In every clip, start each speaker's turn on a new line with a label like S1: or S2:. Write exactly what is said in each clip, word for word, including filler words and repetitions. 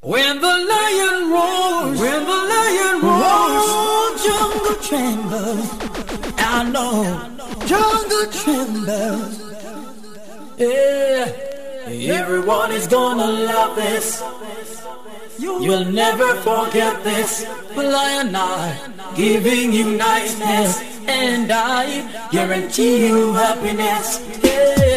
S1: When the lion roars, when the lion roars, oh, jungle trembles. I know, jungle trembles. Yeah, everyone is gonna love this. You'll never forget this. The lion eye, giving you niceness, and I guarantee you happiness. Yeah.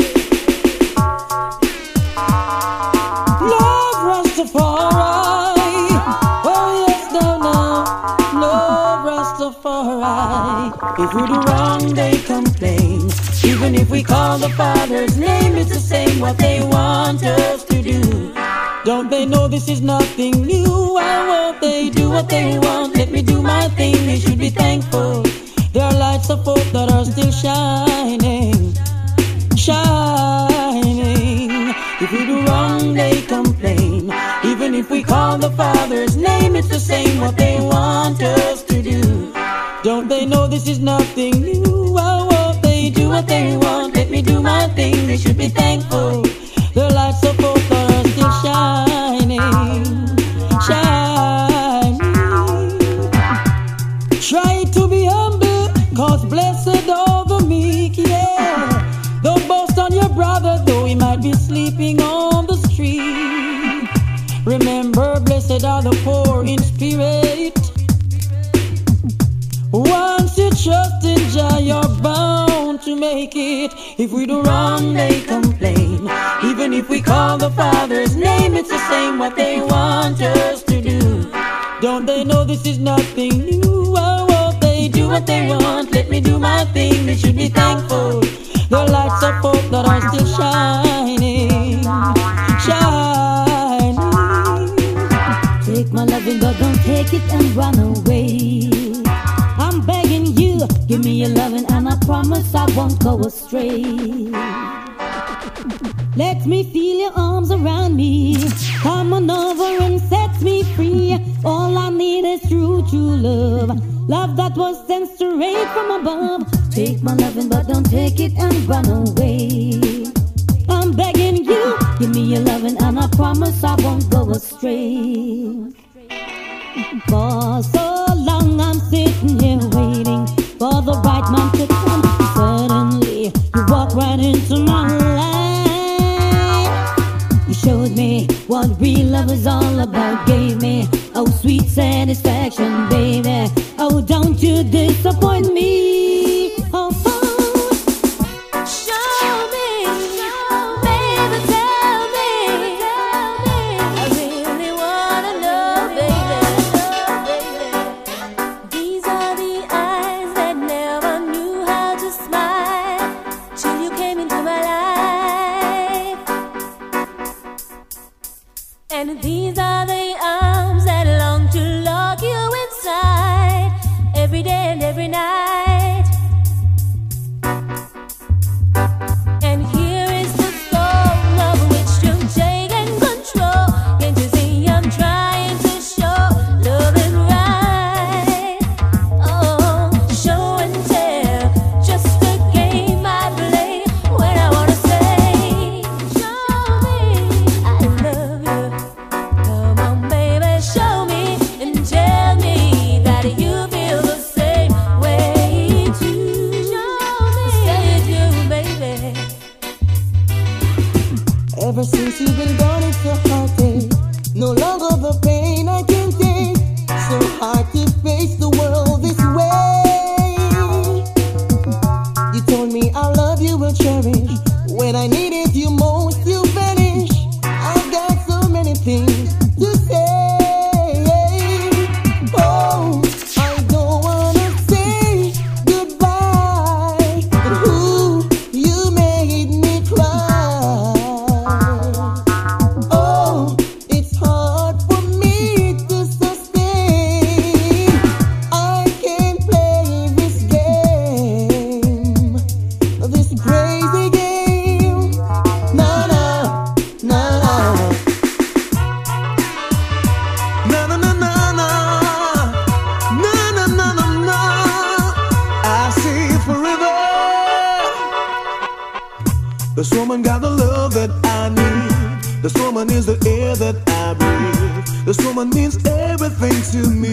S1: Love Rastafari. Oh yes, no, no. Love Rastafari. If we do wrong, they complain. Even if we call the Father's name, it's the same what they want us to do. Don't they know this is nothing new? Why won't they do what they want? Let me do my thing, they should be thankful. There are lights of hope that are still shining, shining. If we do wrong, they complain. Even if we call the Father's name, it's the same what they want us to do. Don't they know this is nothing new? Why won't they do what they want? Let me do my thing, they should be thankful. The lights of hope that are still shining, shining. Try to be humble, cause blessed are the meek, yeah. Don't boast on your brother, though he might be sleeping on the street. Remember, blessed are the poor in spirit. Once you trust in Jah, you're bound to make it. If we do wrong, they complain. Even if we call the Father's name, it's the same what they want us to do. Don't they know this is nothing new? Why won't they do what they want? Let me do my thing, they should be thankful. The lights of hope that are still shining, shining. Take my loving, but don't take it and run away. I'm begging you, give me your loving, and I promise I won't go astray. Let me feel your arms around me. Come on over and set me free. All I need is true, true love. Love that was sent straight from above. Take my loving, but don't take it and run away. I'm begging you, give me your loving, and I promise I won't go astray. For so long I'm sitting here waiting for the right man to come. Suddenly you walk right into my life. You showed me what real love is all about. Gave me oh sweet satisfaction, baby. Oh, don't you disappoint me. Oh, oh. Show me, baby, tell me. I really wanna know, baby. These are the eyes that never knew how to smile till you came into my life. And these are the arms that long to lock you inside every day and every night. And here is the soul of which you take and control. Can't you see I'm trying to show love is right? Oh, show and tell, just a game I play when I wanna say, show me I love you. Come on, baby, show me and tell me that you feel the same way too. Show me, say you do, baby.
S2: Ever since you've been gone, it's a heartache. No longer the pain I can take. So hard to face the world this way. You told me I love you and cherish. When I needed you most, you vanished. I've got so many things to say. Oh, I don't wanna say goodbye, but who you made me cry. Oh, it's hard for me to sustain. I can't play this game, this crazy game. Na na na na na na na na na na na na na. I see you forever. This woman got the love that I need.
S3: This woman is the air that I breathe. This woman means everything to me.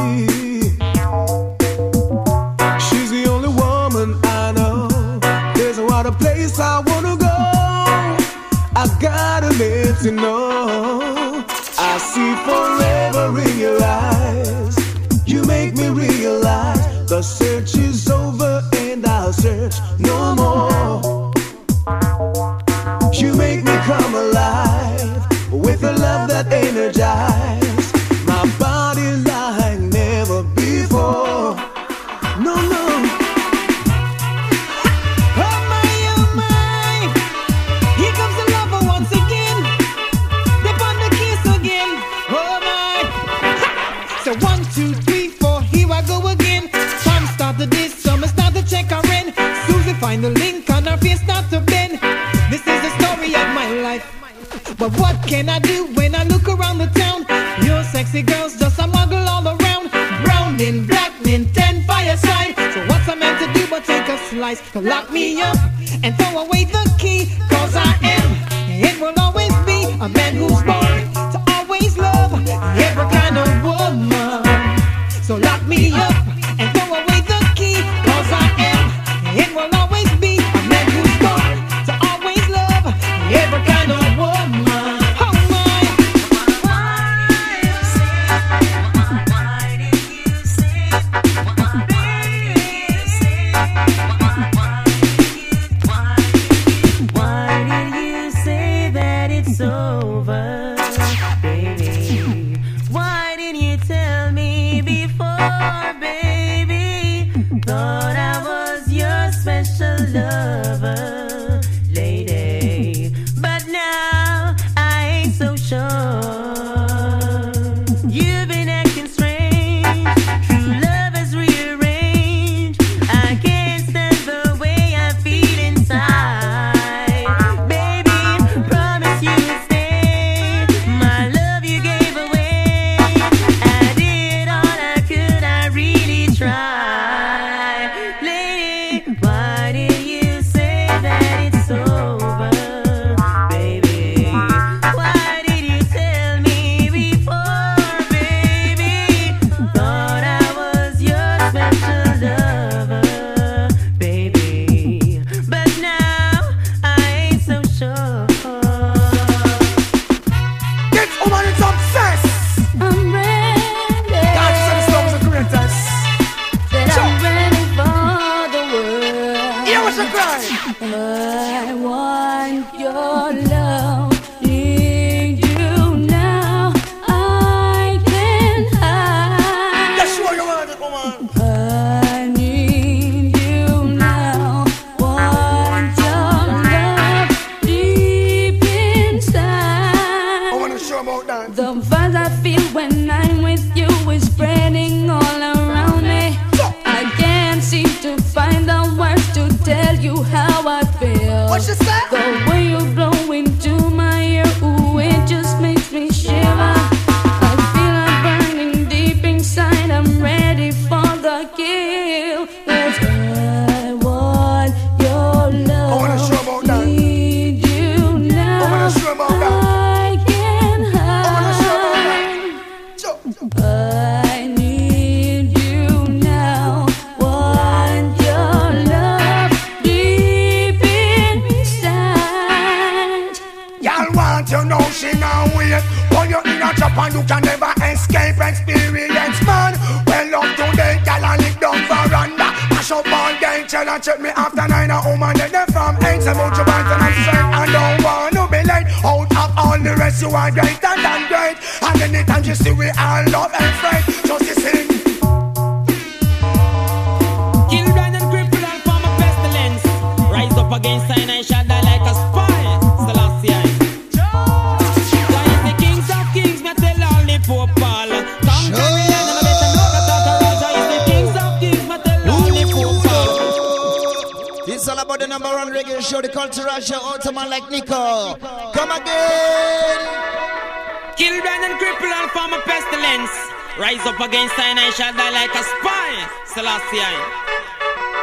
S3: She's the only woman I know. There's no other place I wanna go. I gotta let you know, I see forever in your eyes. You make me realize the search is over and I'll search no more. You make me come alive with a love that energizes my body like never before. No, no.
S2: Oh my, oh my, here comes the lover once again. Step on the kiss again. Oh my. Ha! So one, two, three, four, here I go again. Time started this summer, start to check her in. Susie find the link on her face, start to bend. This is the story of my life. But what can I do when I look around the town? Your sexy girls just a muggle all around. Brown in black, in ten fireside. So what's I meant to do but take a slice to lock me up and throw away the key? Cause I am, it will always be a man who's born to always love every kind of woman. So lock me up and throw away the key. Cause I am, it will always be a man who's born to always love every kind of woman. Oh my.
S1: Why did you say? Why did you say? Why did you say that it's over, baby? Why didn't you tell me before, baby? Thought I was your special lover, lady. But now I ain't so sure. You've been acting strange. True love has rearranged. I can't stand the way I feel inside. Baby, promise you would stay. My love you gave away. I did all I could, I really tried. Lady, why did you say that it's over, baby? Why did you tell me before, baby? Thought I was your special lover, baby. But now I ain't so sure.
S3: This woman is obsessed.
S1: I'm ready.
S3: God, you said the song was a greatest.
S1: That I'm ready for the world.
S3: Here was the cry.
S1: I want your love, need you now. I can hide.
S3: That's what you want, woman.
S1: I need you now. Want your love deep inside.
S3: I want to show about that.
S1: The vibes I feel when I'm with you is spreading all around me. I can't seem to find the words to tell you how I feel.
S3: What you say?
S1: The way you blow into my ear, ooh, it just makes me shiver. I feel I'm burning deep inside. I'm ready for the kill. 'Cause I want your love.
S3: I wanna show about that.
S1: Need you now.
S3: I wanna show about that.
S1: I can
S3: I wanna show about
S1: hide.
S3: that. Show.
S1: I need you now. Want your love deep inside.
S3: Y'all want to know she now wait. When you're in a trap and you can never escape experience, man. Well up today, y'all and live down veranda. Mash up all day, tell her check me after nine. A woman that they from eight. Some out your band and strength. I don't want to be late. Out of all the rest, you are greater than great. And anytime you see we all love and friend, just listen.
S2: Kill, blind and cripple and form a pestilence. Rise up against sign and shadow like a spy. Selassie. Giant the kings of kings, me tell all the poor Paul. Come carry on and I better know that talk around. Giant the kings of kings, me tell all the poor Paul.
S4: It's all about the number one reggae show, the cultural show, Ultimate like Nico. Come again.
S2: Kill, blind and cripple and form a pestilence. Rise up against sign and shadow like a spy. Selassie.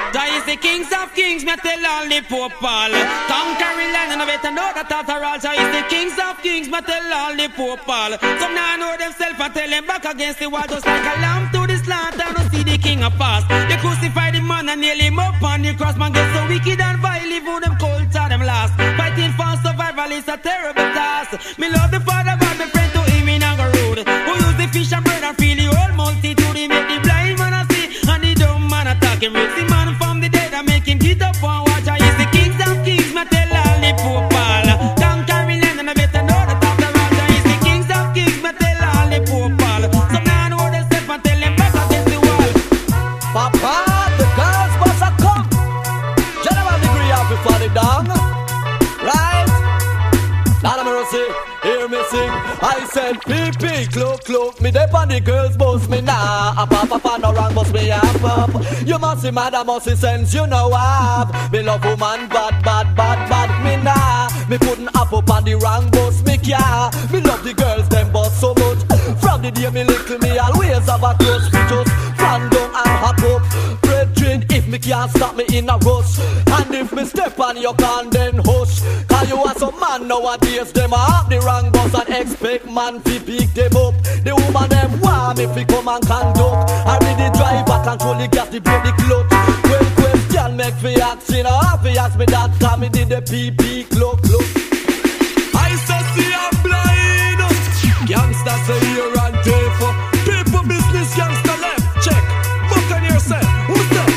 S5: Jah is the kings of kings, me tell all the poor pal. Conquering land and I better know that after all. Jah is the kings of kings, me tell all the poor pal. Some now know themselves and tell them back against the wall. Just like a lamb to the slaughter, don't see the king of pass. They crucify the man and nail him up on the cross. Man get so wicked and vile, even them cold to them last. Fighting for survival is a terrible task. Me love the Father God, my friend to him in a road. Who use the fish and bread and feed the whole multitude. He make the blind man a see and the dumb man attack him. Raise the man from the dead and make him get up and watch. I is the kings of kings, me tell all the poor pal. Conquering land and I better know that after all. I is the kings of kings, me tell all the poor pal. Some now know themselves and tell them back against the wall.
S6: Papa, the girls must have come. General degree off before the down. Right? Lord of mercy, hear me sing. I said, pee pee, cloak, cloak. Me dep on the girls, boss me nah. A papa, papa, no wrong, boss me up, up. You must see mad, I must see sense, you know I have. Me love woman, bad, bad, bad, bad, me nah. Me couldn't up up on the wrong, boss me care. Me love the girls, them boss so much. From the day me little, me always have a close. Me just fan down and hop up. Brethren, if me can't stop me in a rush. And if me step on your can, then hush. Cause you are some man nowadays, them a have the wrong boss and expect man to pick them up. The woman them want me fi come and conduct. I read the driver, control the gas, the brake, the clutch. Well, question make fi ask, you know, have fi ask me that. Cause me did the P P cloak, cloak. I say see I'm blind. Youngsters say here and there for people business, youngster left. Check, fuck on yourself, who's that?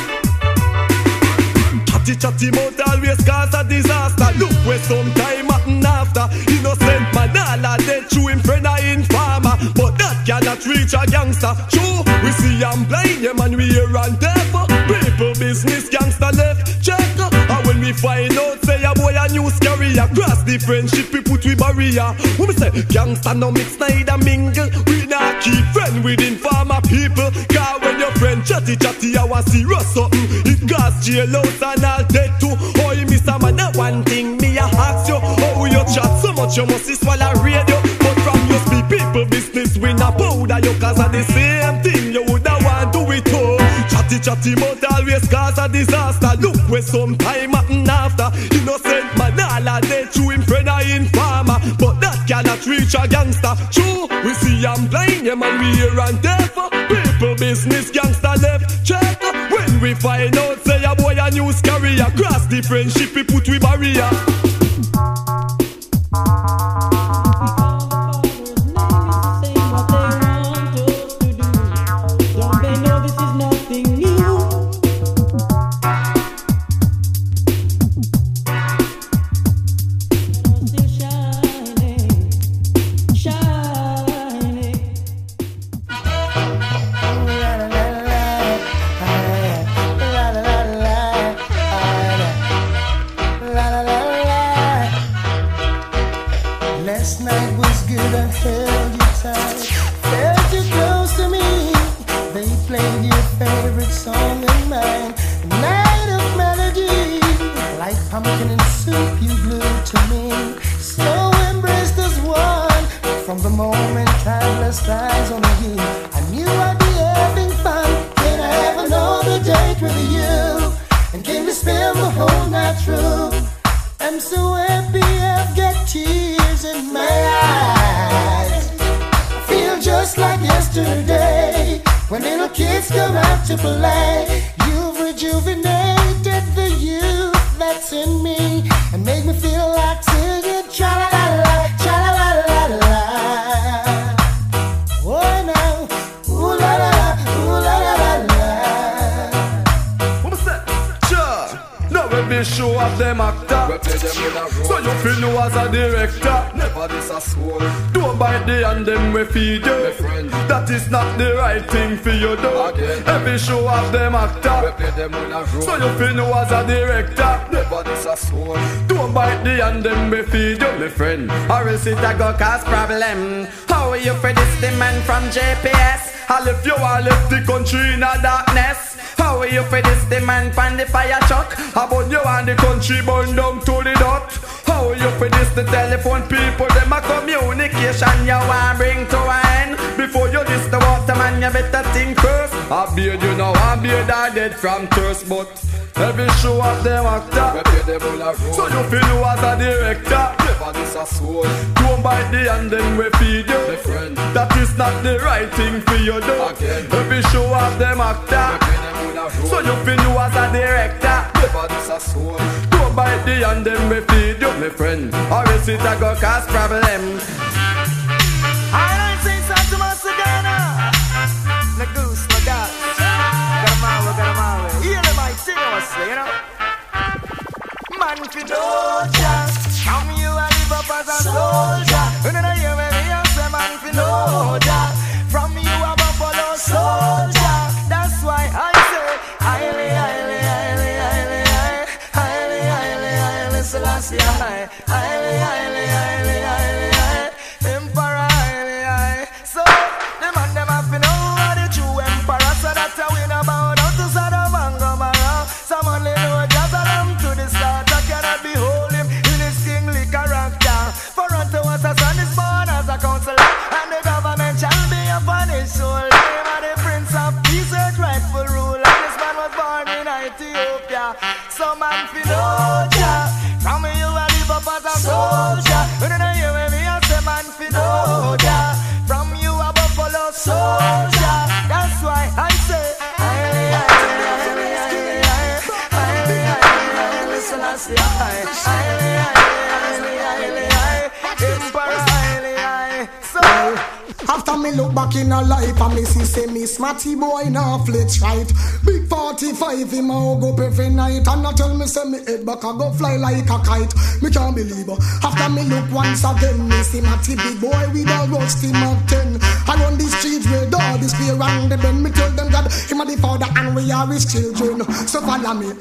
S6: Chatty chatty mouth always cause a disaster. Look where some time happen after. Innocent man all dead through him friend a informer. But that cannot reach a gangster. True, we see I'm blind, yeah man, we here and there for people business, gangster left. Check, and when we find out say a boy a news carrier, cross the friendship we put we barrier. When we say gangster no mix neither mingle, we not keep friend with informer people. Cause when your friend chatty chatty I want serious something, it gas jail out and all dead too. Oh you miss a man, that one thing me a ask you. Oh you chat so much you must swallow radio. But from you speak people business we not powder you. Cause of the same thing you woulda want do it too. Chatty chatty mouth always cause a disaster. Look where some time happen after. Innocent man all dead through him friend a informer. But that cannot reach a gangster. True, we see I'm blind, yeah man, we here and there for people business, gangster left. Check, when we find out say a boy a news carrier, cross the friendship we put we barrier. So you feel no as a director, never this a soul. Don't bite the hand them we feed you, my friend, or else it a go cause problem. How are you for this the man from J P S? I left you all left the country in a darkness. How are you for this the man from the fire truck? How about you and the country burn down to the dot? How are you for this the telephone people? Them a communication you want bring to an end. Before you diss the waterman you better think first. I beard you know I beard I dead from thirst, but every show of them actor, so you feel you as a director. Never this a soul. Don't bite the hand then we feed you. My friend, that is not the right thing for you do. Again. Every show of them actor, so you feel you as a director. Never this a soul. Don't bite the hand then we feed you. My friend, or else it a go cause problems.
S7: I say something to my Sagana. The goose, the gas. Got him out, got him out. Hear them continuously, you know. Man, if you know just how me you a live up as a soldier. You know you when me a say man, if you know just from you a buffalo soldier. That's why I say highly, highly, highly, highly, highly, highly, highly, highly, Selassie, highly, highly, highly, highly, highly, highly, Emperor, highly, highly. So the man them have to know what the true emperor. So that's how we know about how to sort of come around. Some only know just a lamb to the start. I cannot behold him in his kingly character. For unto us a son is born as a counselor, and the government shall be upon his shoulder. Him are the prince of peace, earth rightful ruler. This man was born in Ethiopia. So man fi know Jah, from me you a live up as a soldier. When you hear me I say man fi know Jah, from you a buffalo soldier. That's why I say highly, highly, highly, highly, highly, highly, highly, Selassie, highly, highly, highly, highly, highly, Emperor, highly, highly. So
S8: after me look back in her life and me see say me smarty boy now flex right. Big forty-five him a go up every night, and I tell me say me head back a go fly like a kite. Me can't believe her. After me look once again, me see Matty big boy with a rusty Mark ten. I run the streets where door display around the bend. Me tell them God him a the father and we are his children. So follow me,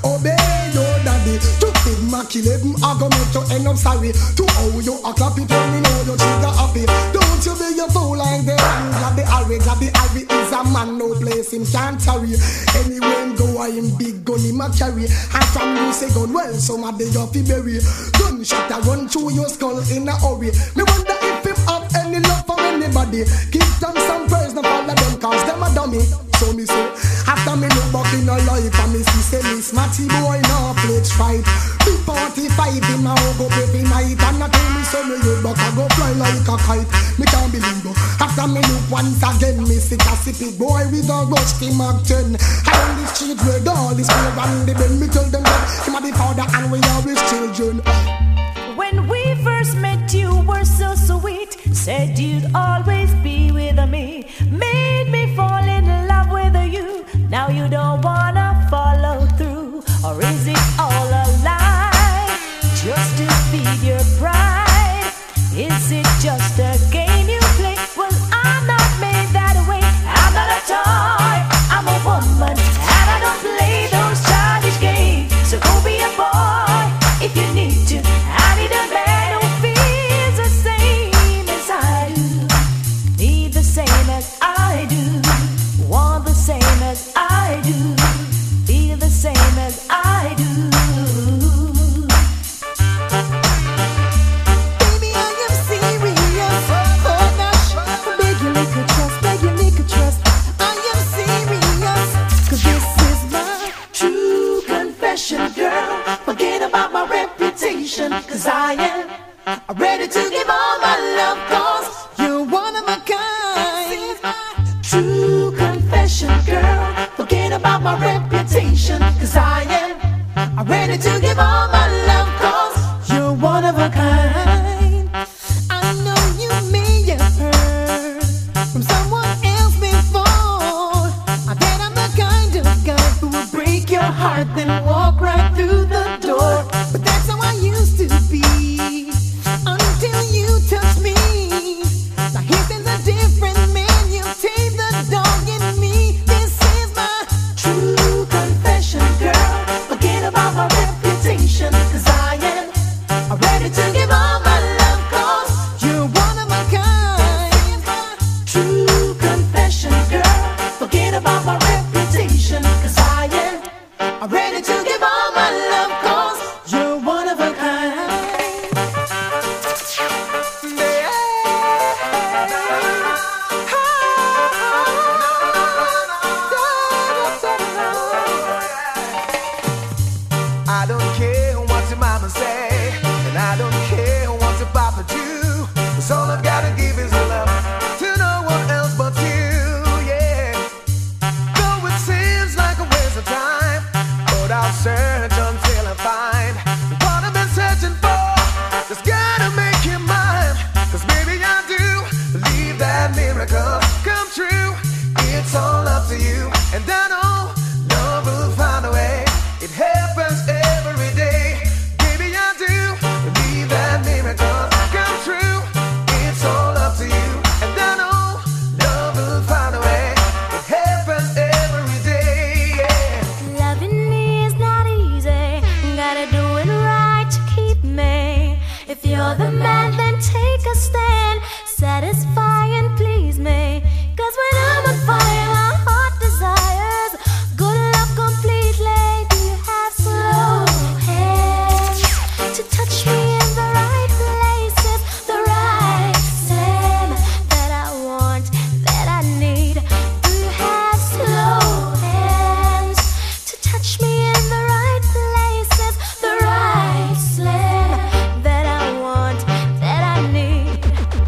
S8: obey your daddy. To big Mac eleven I go make you end up sorry. To how you a clap it when me know you trigger happy. Don't you be your fool like the hand of the Harry. Of the Harry is a man, no place him can't tarry. Anywhere him go I him big gun him a carry. And from you say gun well some a day off he bury. Gunshot a run through your skull in a hurry. Me wonder if him have any love for anybody. Give them some praise, no follow them cause them a dummy. So me say, after me look back in her life and me see say me smarty boy now plates right. Big forty-five him a hug up every night, and I tell me so me look back I go fly like a kite. Me can't believe it. After me look once again, me see a sippy boy with a rusty Mark ten. I on the street where all this play and the bend. Me tell them that him a the father and we are his children.
S1: When we first met, you were so sweet. Said you'd always be with me. Made me fall in love with you. Now you don't wanna follow through. Or is it all a lie? Just to feed your pride? Is it just a game you play? Well, I'm not made that way. I'm not a toy. I'm a woman. And I don't play those childish games. So go be a boy if you need to. I need a man who feels the same as I do. Need the same as I
S7: to you, and I know love will find a way. It happens every day. Baby, I do believe that miracles come true. It's all up to you, and I know love will find a way. It happens every day. Yeah.
S1: Loving me is not easy. Gotta do it right to keep me. If you're the man, then take a stand. Satisfy and please me. Cause when I'm on fire, my heart desires good love completely. Do you have slow hands to touch me in the right places, the right same that I want, that I need? Do you have slow hands to touch me in the right places, the right slam that I want, that I need?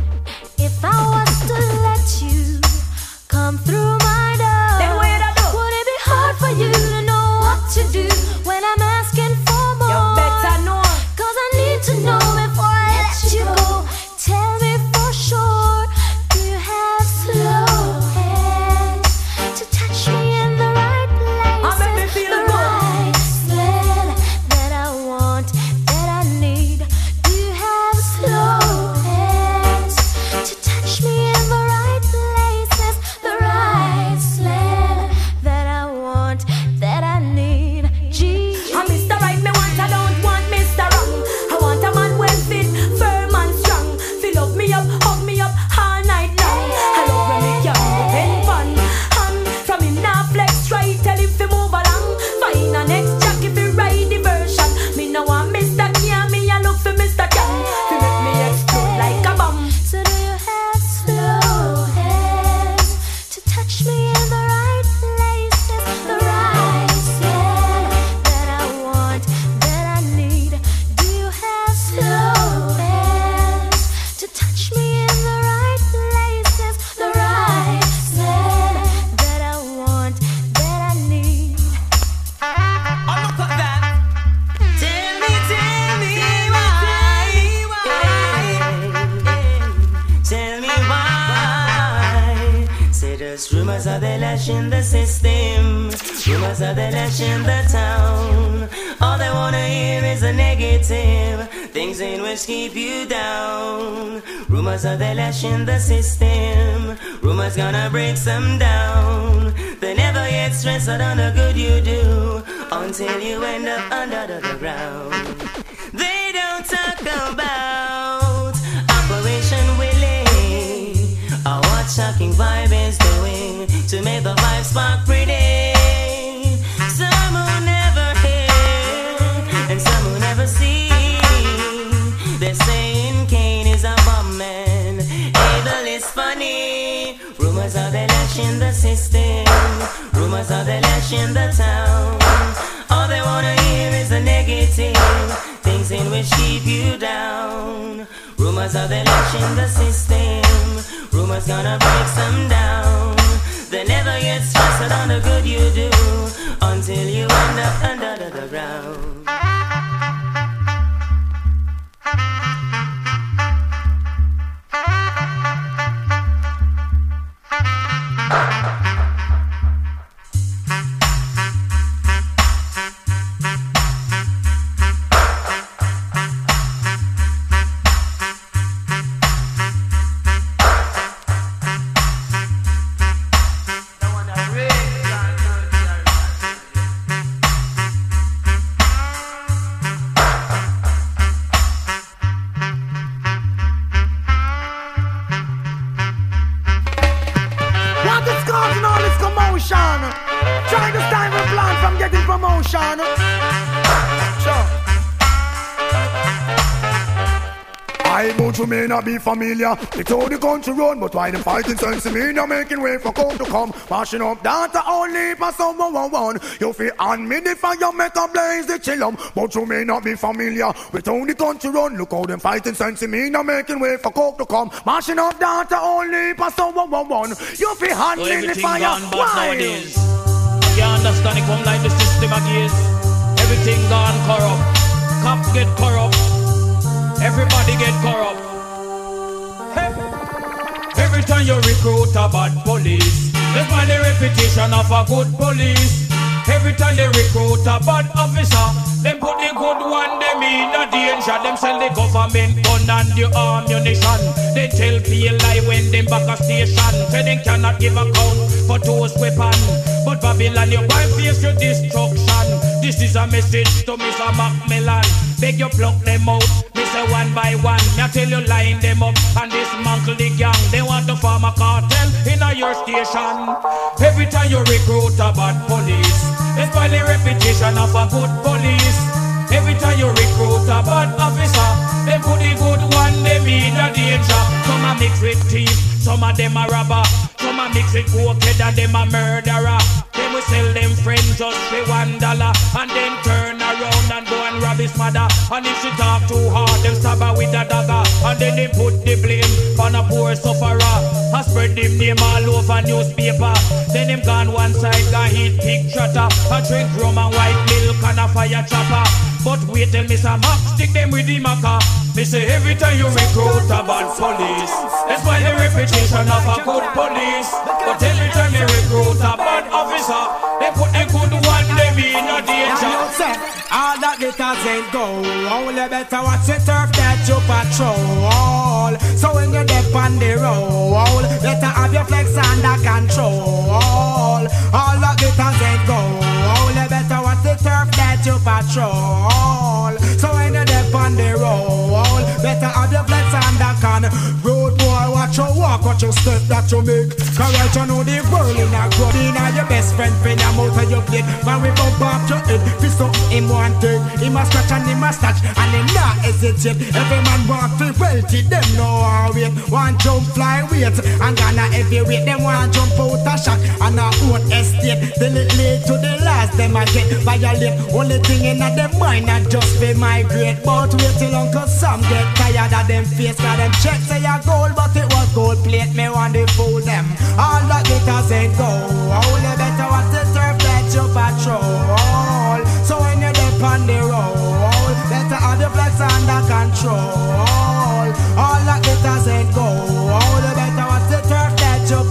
S1: If I was to let you come through my door, then wait I do. Would it be hard for you to know what to do when I'm asking for more? You better know, cause I need to know before I let you go. Tell me for sure, do you have slow hands to touch me in the right places, the right slam that I want, that I need? Do you have slow hands to touch me in the right places, the right slam that I want, that I need? Gee,
S9: I'm Mister Right, me want, I don't want Mister Wrong. I want a man well fit, firm and strong. Fill up me up, hug me up all night long. I love when me can depend fun. And from him now flex right, tell him to move along. Find a next jack if he ride the version. Me no want Mister Can, me I look for Mister Can. Fi make me explode like a bomb.
S1: so do you have slow hands to touch me in the right places, the right slam that I want, that I need? Do you have slow hands to touch me in the right places, the right slam that I want, that I need?
S5: Oh, look at that. Tell me, tell me why. Tell me why. Say there's rumors of the lash in the system. Rumors of the lash in the town. All they wanna hear is a negative. Things in which keep you down. Rumors of the lash in the system. Rumors gonna break some down. They never get stressed out on the good you do until you end up under the ground. They don't talk about Operation Willie or what shocking vibe is doing to make the vibe spark pretty. Some who never hear and some who never see. They're saying Cain is a bomb man, Abel is funny. Rumors of the lash in the system. Rumors of the lash in the town. All they wanna hear is a negative. Things in which keep you down. Rumors of the lash in the system. Rumors gonna break some down. They never get stressed on the good you do until you end up under the ground.
S7: Trying to style a plan from getting promotion. Sure. I but you may not be familiar. It's how the country run, but why them fighting sense in me? You're making way for coke to come. Mashing up data only for someone one one. You feel on me the fire, make a blaze the chillum. But you may not be familiar with how the country run. Look how them fighting sense in me. You're making way for coke to come. Mashing up data only for someone one one. You feel on
S10: so
S7: me the fire.
S10: Why? You understand it come like the system again. Everything gone corrupt. Cops get corrupt. Everybody get corrupt. Hey. Every time you recruit a bad police, Despite the reputation of a good police, every time they recruit a bad officer, them put the good one, them in a danger. Them sell the government gun and the ammunition. They tell P L I when them back a station, say they cannot give account for those weapons. But Babylon, you will face your destruction. This is a message to Mister Macmillan. Beg you pluck them out, me say one by one. Me tell you line them up and dismantle the gang. They want to form a cartel in a your station. Every time you recruit a bad police, despite the reputation of a good police. Every time you recruit a bad officer, they put the good one, them in a danger. Some a mix with thief, some of them a robber. Some a mix with cokehead and them a murderer. They will sell them friends just for one dollar, and then turn around and go and rob his mother. And if she talk too hard, them stab her with a dagger. And then they put the blame on a poor sufferer, and spread them name all over newspaper. Then them gone one side, gone eat pig trotter, and drink rum and white milk and a fire chopper. But wait till Mister Max stick them with the maca. Me say every time you recruit a bad police, that's why the reputation of a good police. But every time you recruit a bad officer, they put the good one, them in a danger.
S11: All that glitters ain't gold. Only better watch the turf that you patrol. So when you're deep on the road, better have your flex under control. All that glitters ain't gold. Only better watch the turf that you patrol. So when you're deep on the road, better have your flex under control. Road boy, watch your walk, watch your step that you make. Cause right you know the world in a crowd. In your best friend, friend, your mouth and your plate. Man, we bump up your head. Fist up him one thing. Him a scratch and him a snatch, and him not hesitate. Every man want to wealthy, them know how wait. One jump fly weight, and gonna heavyweight. Them want jump out a shock, and a own estate. They late to the last, them a get violate. Only thing in a them mind a just be migrate. But wait till Uncle Sam get tired of them face. Cause them check say a gold, but it was gold plate. Me want to fool them. All that glitters ain't gold. Only better what the turf that you patrol. So when you're deep on the road, better have the flags under control. All that glitters ain't gold. Only better what the turf that you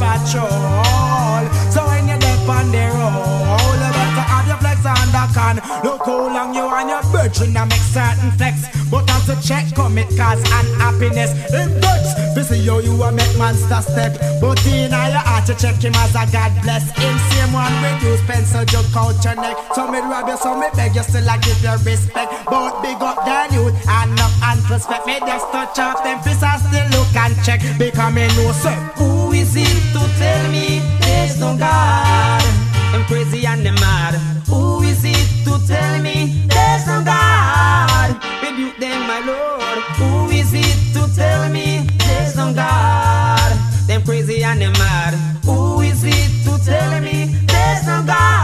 S11: patrol. So when you're deep on the road, better have your flags under control. Look how long you and your virgin a make certain flex. But as a check come it cause unhappiness. Him touch, we see how you a make monster step. But in your heart you check him as a God bless. Him same one with you pencil jump out your neck. So me rob you, so me beg you still I give you respect. But big up than you and up and respect. Me just touch off them fists and still look and check. Because me know sir.
S12: Who is it to tell me there's no God? I'm crazy and I'm mad. Who is it to tell me there's no God? Rebuke them, my Lord. Who is it to tell me there's no God? Them crazy and them mad. Who is it to tell me there's no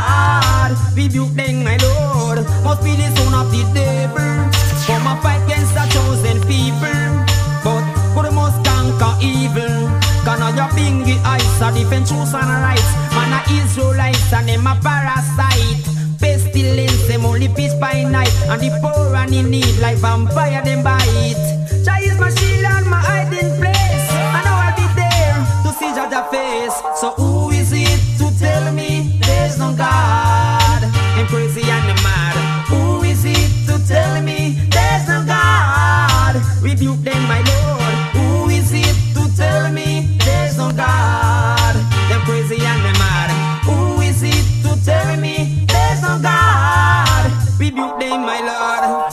S12: God? Rebuke them, my Lord. Must be the son of the devil. For my fight against the chosen people. But good must conquer evil. Cause now your bingy eyes are defend truth and rights. Man a Israelites and them a parasite. Pestilence, them only peace by night. And the poor and in need like vampire them bite. Jah is my shield and my hiding place. I know I'll be there to see Jah's face. So who is it to tell me there's no God? I'm crazy and I'm mad. Who is it to tell me there's no God? Rebuke them, my Lord. Who is it to tell me there's no God? Them crazy and them mad. Who is it to tell me there's no God? Rebuke them, my Lord.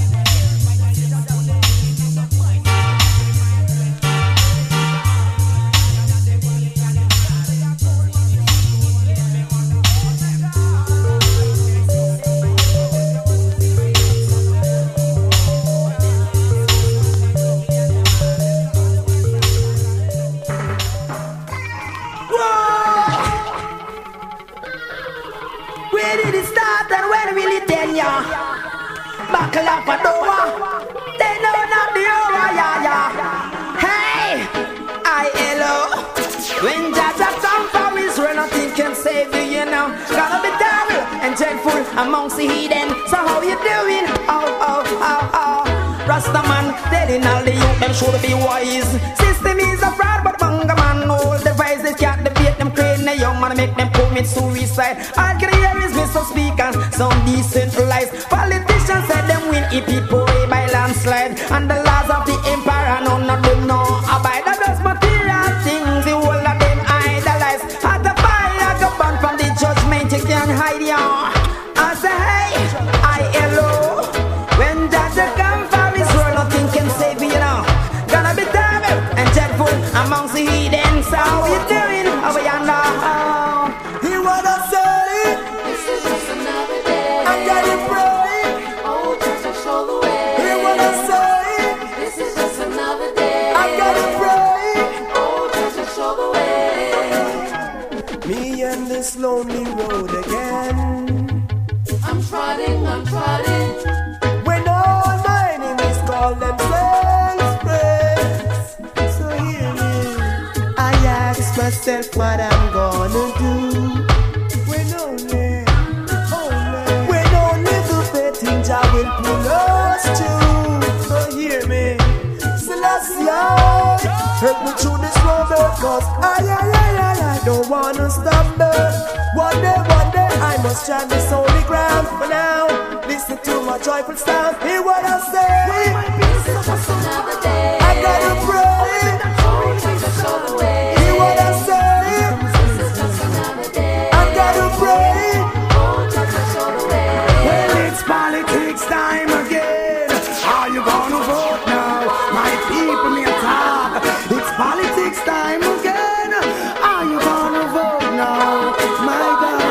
S12: Buckle up a door. They know not the over, yeah, yeah. Hey, I hello. When Jaja come for Israel, nothing can save you, you know. Gotta be terrible and dreadful amongst the heathen. So how you doing? Oh, oh, oh, oh. Rastaman telling all the youth them should be wise. System is a fraud, but bunga man all devices can't debate them. Creating a young make them commit suicide. All can hear is me some speakers, some decentralized. Politicians said them win if people by landslide. And the laws of the empire, none of them know abide. That does material things, the whole of them idolize. At the fire, go burn from the judgment, you can't hide ya. I say hey, I hello. When Jaja come for his world, nothing can save me, you know. Gonna be terrible and dreadful amongst the heathens. How we doing? How we yonder?
S11: He wanna say,
S1: This is just another day.
S11: I gotta pray.
S1: Oh, just to show the way.
S11: He wanna say,
S1: This is just another day.
S11: I gotta pray.
S1: Oh, just to show the way.
S11: Me and this lonely road again.
S1: I'm trotting, I'm trotting.
S11: When all my enemies call themselves friends. So hear me, I ask myself what I'm gonna do. When only, only, when only the betting jar will pull us through. So hear me, Celestia, help me through this road, cause I, I, I, I, I don't wanna stumble. One day, one day, I must stand this holy ground. For now, listen to my joyful sound. Hear what I say.
S1: This is just another day.
S11: I gotta pray.
S1: Oh, just to show the way.
S11: Hear what I say.
S1: This is just another day.
S11: I gotta pray.
S1: Oh, just to show the way.
S11: Well, it's politics time again. Are you gonna vote now? My people may talk. It's politics time again. Are you gonna vote now? My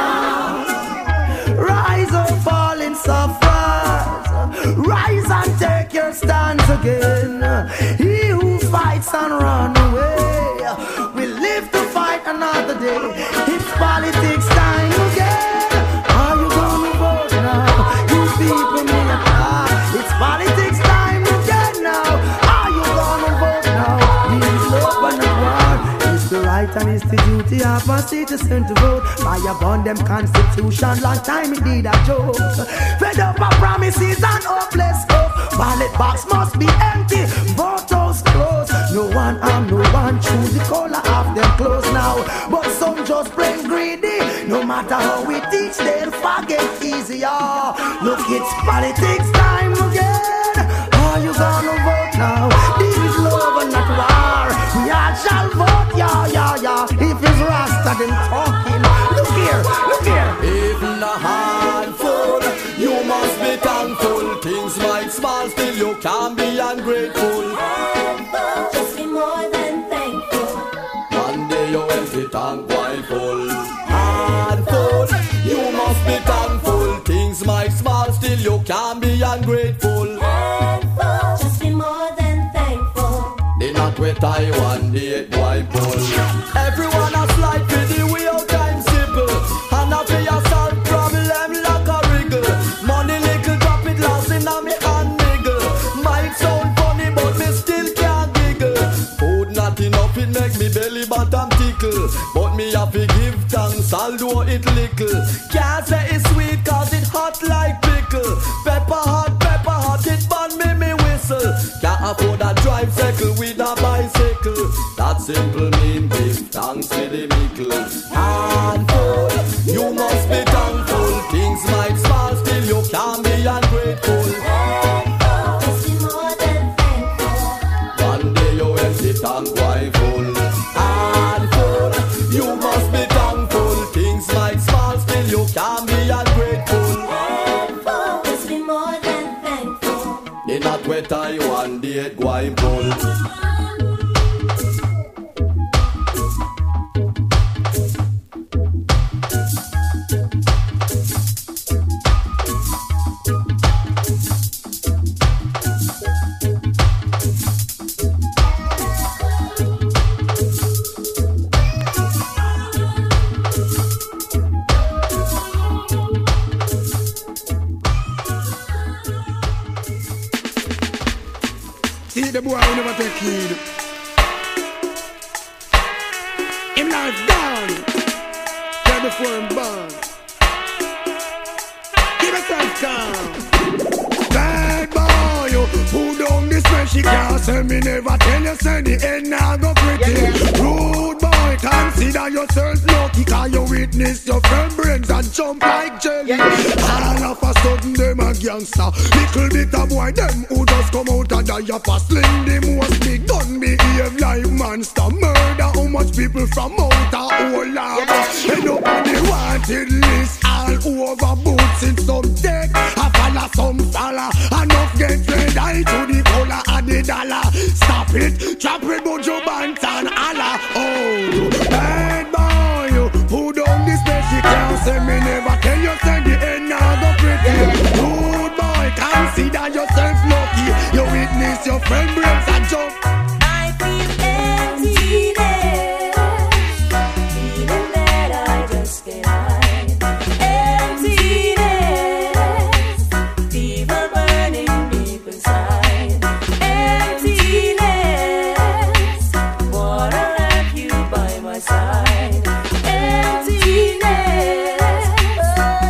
S11: God. Rise up, fallen sufferers. Rise and take your stands again. He who fights and run away will live to fight another day. It's politics time again. Are you gonna vote now? You people may talk. It's politics time again now. Are you gonna vote now? It's open the war. It's the right and it's the duty of a citizen to vote. By upon them constitution, long time it did a joke. Fed up of promises and hopeless hope. Ballot box must be empty, vote house closed. No one arm, no one choose the color of them clothes now. But some just plain greedy. No matter how we teach, they'll forget easier. Look, it's politics time again. Are you gonna vote now? This is love and not war. We all shall vote, yeah, yeah, yeah. If it's Rasta, then talking. Look here, look here.
S6: Even a handful, you must be thankful. Things might small, still you can be ungrateful.
S1: Just be more than thankful.
S6: One day you empty tank quite full. Handful, you must be thankful. Things might small, still you can be ungrateful.
S1: Just be more than thankful.
S6: They not wet I one day why pull. Everyone has life with the way out time simple. And I pay a solve problem like a wriggle. Money little drop it lost in a me hand niggle. Might sound funny but me still can't giggle. Food not enough it make me belly bottom tickle. But me have to give thanks although it little. Can't say it's sweet cause it hot like pickle. Pepper hot, pepper hot, it burn me me whistle. Can't afford a drive cycle with a bicycle. That simple mean give thanks to the mickle. Handful, you must be thankful. Things might small, still you can be ungrateful.
S1: Just be more than thankful.
S6: One day you empty tank why full. Handful, you must be thankful. Things might small, still you can be ungrateful.
S1: Just be more than thankful.
S6: They not wet I one day go and pull.
S11: See the boy who never take heed. Him life down. Tell before him born. Give yourself calm. Bad boy, you who down this when she can't say me never tell you say the end now go pretty. Rude boy, can't
S3: Consider yourself lucky, cause you witness your friend brains and jump like jelly. All of a sudden, them a gangster. Little bit of boy, them who just come out and die of a sling. The most big gun behave like monster. Murder how much people from out of whole lava. End up on the wanted list all over boots in some deck. I follow some fella. Enough get red eye to the color of the dollar. Stop it, drop it, Bojo Bantan, Allah. Oh, bad boy, you put down this place. You can't say me never tell you say the end now go pretty. Good boy, consider yourself lucky. You witness your friend brains and jump.
S1: I feel emptiness, feeling that I just can't hide. Emptiness, fever burning deep inside. Emptiness, wanna have you by my side. Emptiness, oh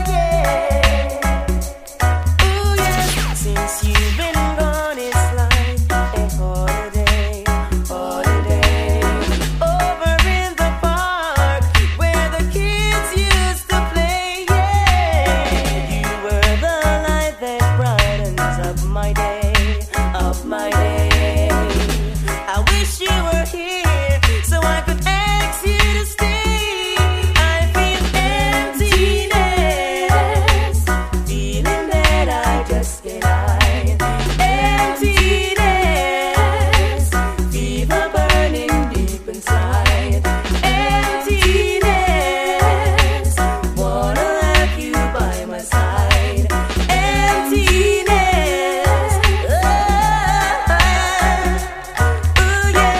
S1: yeah, oh yeah. Since you've been gone, it's like a holiday, holiday. Over in the park where the kids used to play, yeah. You were the light that brightens up my day, up my day. I wish you were here so I could ask you to stay. I feel emptiness, feeling that I just can't hide. Emptiness, fever burning deep inside. Emptiness, wanna have you by my side. Emptiness, oh, oh yeah.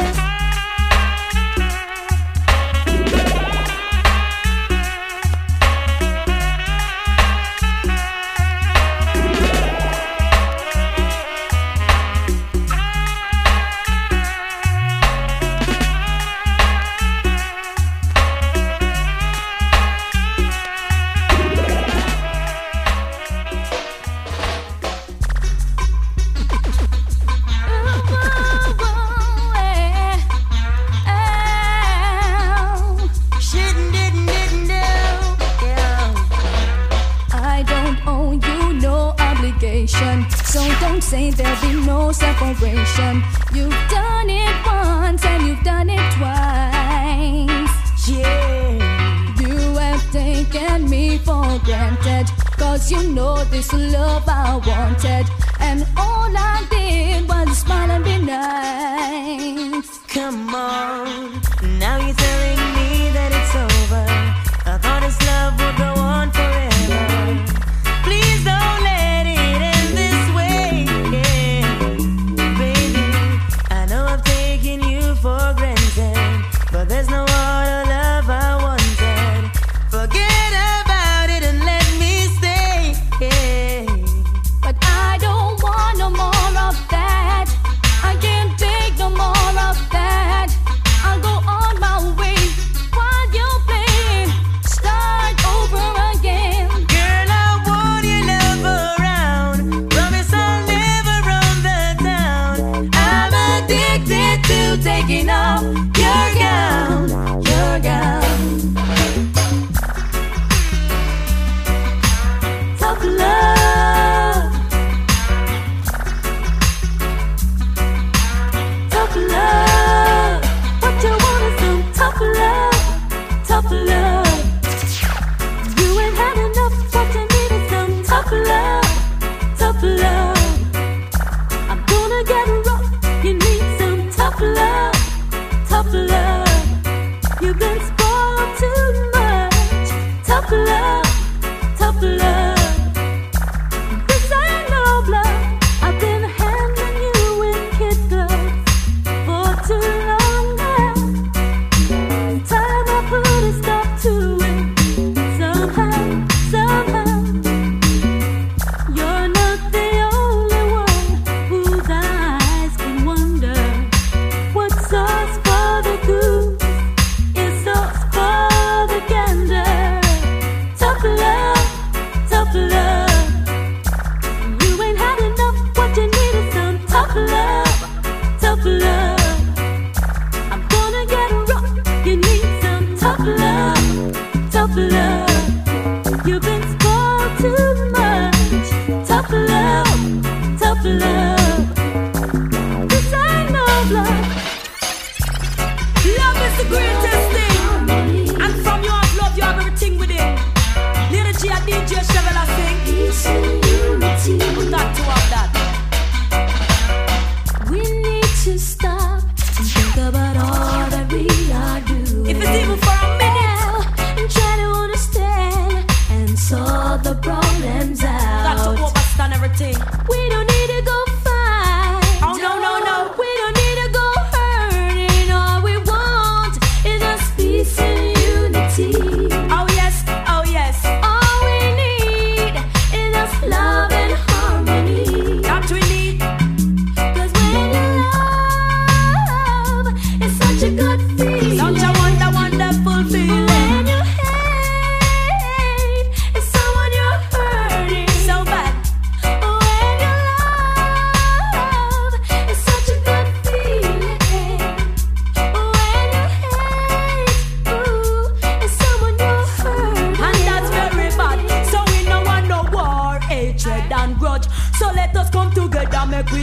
S1: I don't owe you no obligation, so don't say there'll be no separation. You've done it once and you've done it twice. Yeah, you have taken me for granted, cause you know this love I wanted, and all I did was smile and be nice. Come on, now you're telling me that it's over. I thought this love would go on forever. Please don't let it end this way, yeah. Baby, I know I've taken you for granted, but there's no other love I wanted. Forget about it and let me stay, yeah. But I don't want no more of that. I can't take no more of that. I'll go on my way.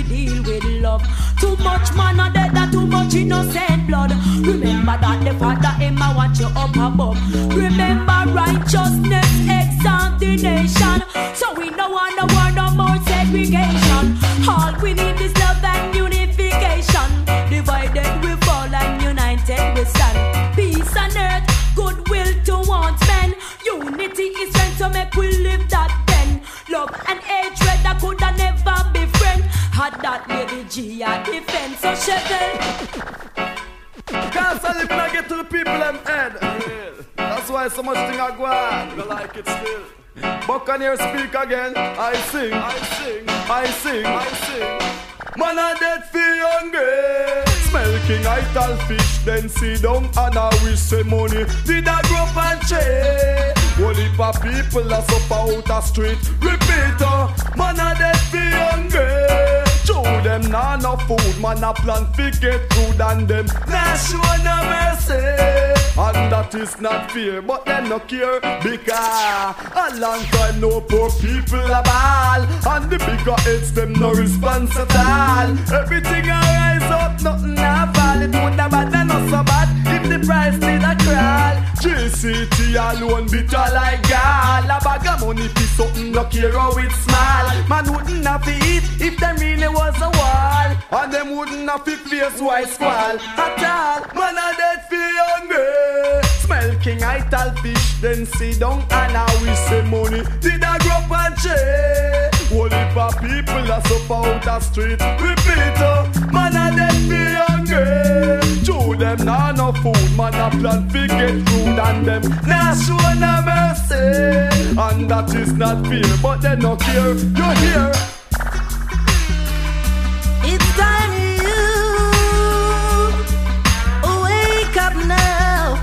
S9: deal with love. Too much man are dead and too much innocent blood. Remember that the Father him a watch you up above. Remember righteousness exalt the nation. So we no want no war, no more segregation. All we need is love and unification. Divided we fall and united we stand. Peace on earth, goodwill towards men. Unity is strength to make we live that then. Love and hatred that could have never be friend. Had that lady G a defense so shepherd.
S6: Can't say when I get to the people them head. That's why so much thing I go on. You like it still. Buccaneer speak again. I sing, I sing, I sing, I sing. Man a dead for hungry. Smell king I tell fish, then sit down and I wish say money. Did I grow up and change? One heap of people are up out the street. Repeat, uh, man a dead for hungry. Show them nah no food, man a plan to get food and them nah show no mercy. And that is not fair, but them no care because a long time no poor people a ball. And the bigger heads them no response at all. Everything a rise up, nothing a fall. It would have bad and not so bad if the price did a crawl. J C T alone bitter like gall. A bag of money for something no care how it's small. Man wouldn't have to eat if them really was a wall. And them wouldn't have to face white squall at all. Man a dead for hungry. Smell king I tell fish, then sit down and I wish say money. Did I grow up and change? One heap of people are so out the street. Repeat, uh, man a dead for hungry. Show them nah no food, man a plan to get food and them nah show no mercy. And that is not fair, but they no care. You hear?
S13: It's time you wake up now.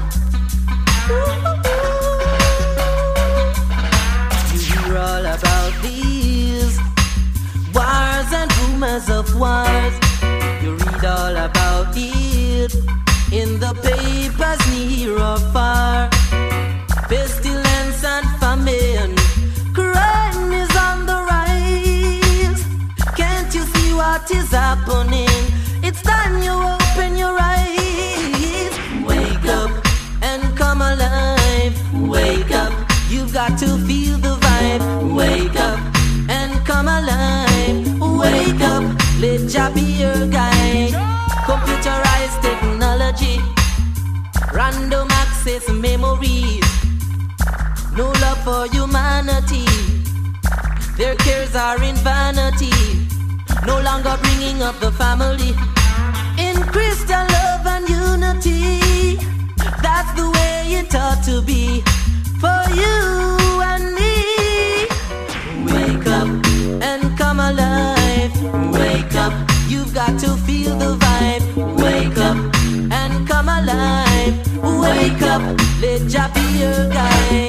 S13: You hear all about these wars and rumors of wars. You read all about it in the papers near or far. Pestilence and famine, crime is on the rise. Can't you see what is happening? It's time you open your eyes. Wake up and come alive. Wake up, you've got to feel the vibe. Wake up and come alive. Wake up, let Jah be your guide. Computerized technology, random access memories, no love for humanity. Their cares are in vanity, no longer bringing up the family. In Christian love and unity, that's the way it ought to be for you and me. Wake up and come alive. Wake up, you've got to feel the vibe. Wake up and come alive. Wake up, let Jah be your guide.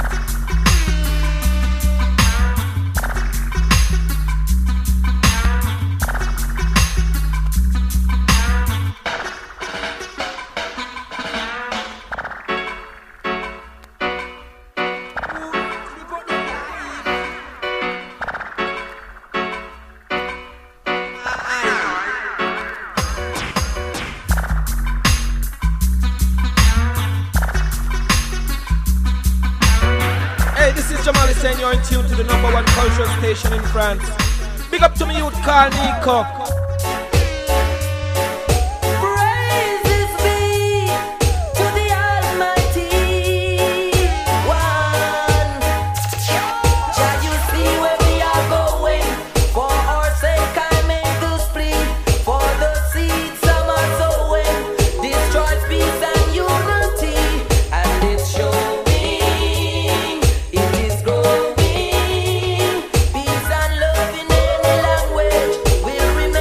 S14: You're in tune to the number one cultural station in France. Big up to me youth called Nico.
S13: Praises be to the Almighty One. Jah, you see where we are going. For our sake I make this plea. For the seed some are sowing destroys peace and unity. And it's showing. Will remain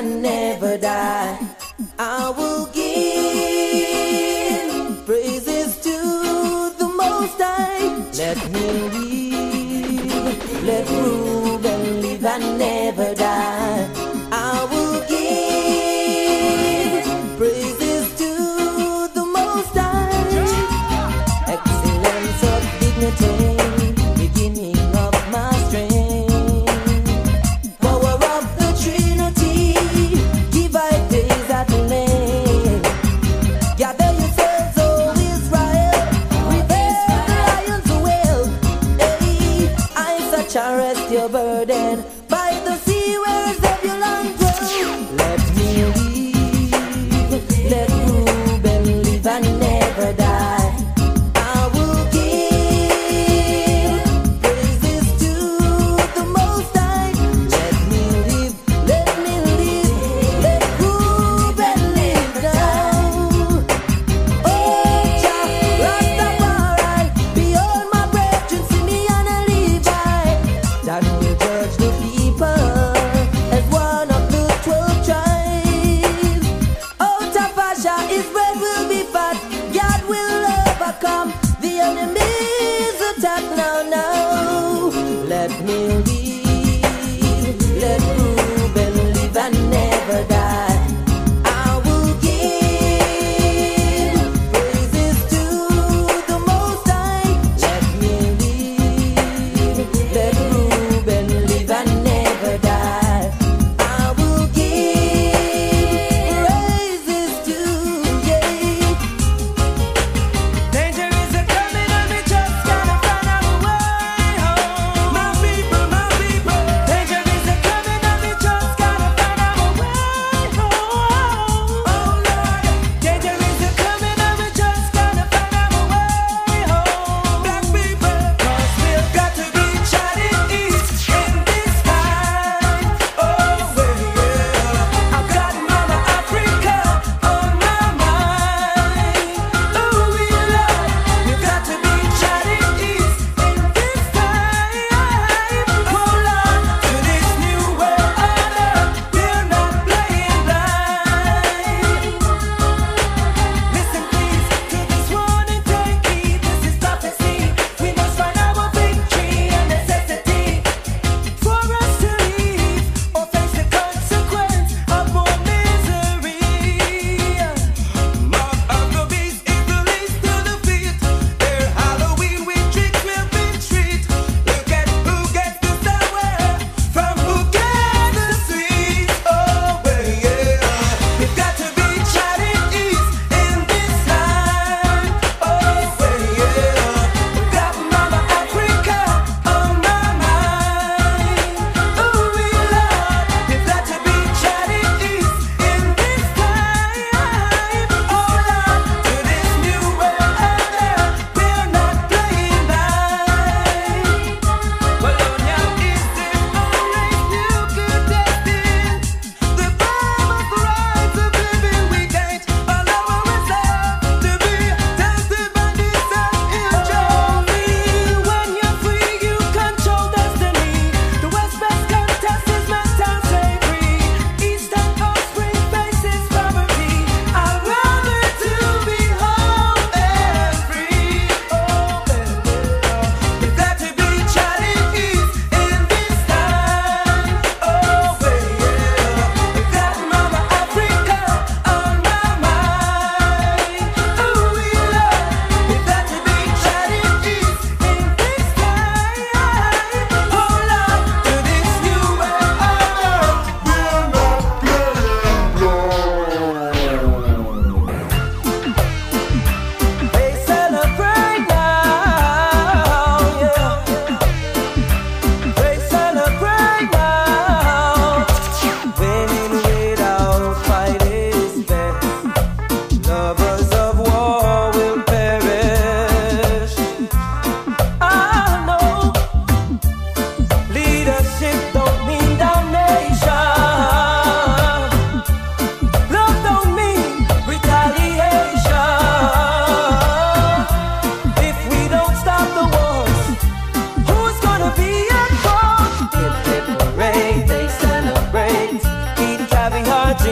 S13: and never die. I will give praises to the Most High. Let him live, let Reuben live and never die. I will give praises to the Most High. Excellence of dignity, beginning of my strength. Power of the Trinity, divine days at length. Gather yourselves, O Israel, reverse the lion's well. Hey, I such arrest your burden by the sea, where's of your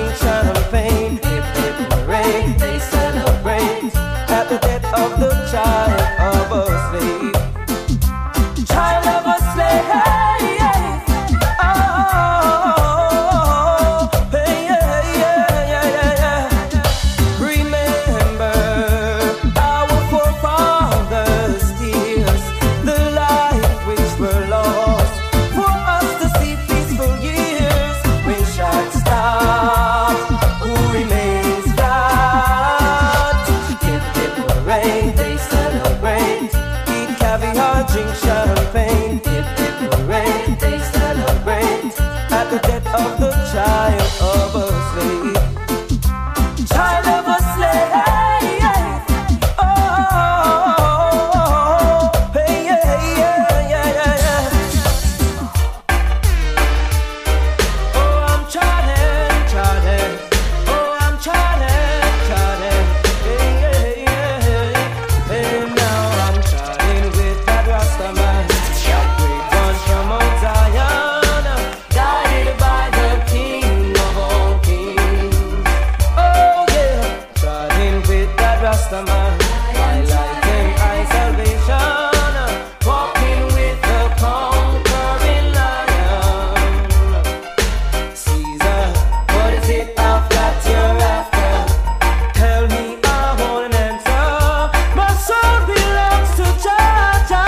S15: drink champagne. Hip hip hooray, they celebrate at the death of the child of a slave. Child of a slave, hey, hey. Oh, hey, yeah, yeah, yeah, yeah, yeah. Remember our forefathers' tears, the life which were lost for us to see peaceful years. When shots stop, who remains flat? Hip hip hooray, they celebrate. Eat caviar, drink champagne. Hip hip hooray, they celebrate at the death of the child of a slave. Child of a slave, hey, hey. Oh, hey, yeah, yeah, yeah, yeah, yeah. Oh, I'm trying, trying. Oh, I'm trying, trying. Hey, hey, yeah. Hey, now I'm trying with that Rastaman, that great one from Mount Zion, guided by the King of all kings. Oh yeah, trying with that Rastaman, my life and my salvation, walking with the conquering lion. Caesar, what is it I've got you're after? Tell me, I want an answer. My soul belongs to Jah.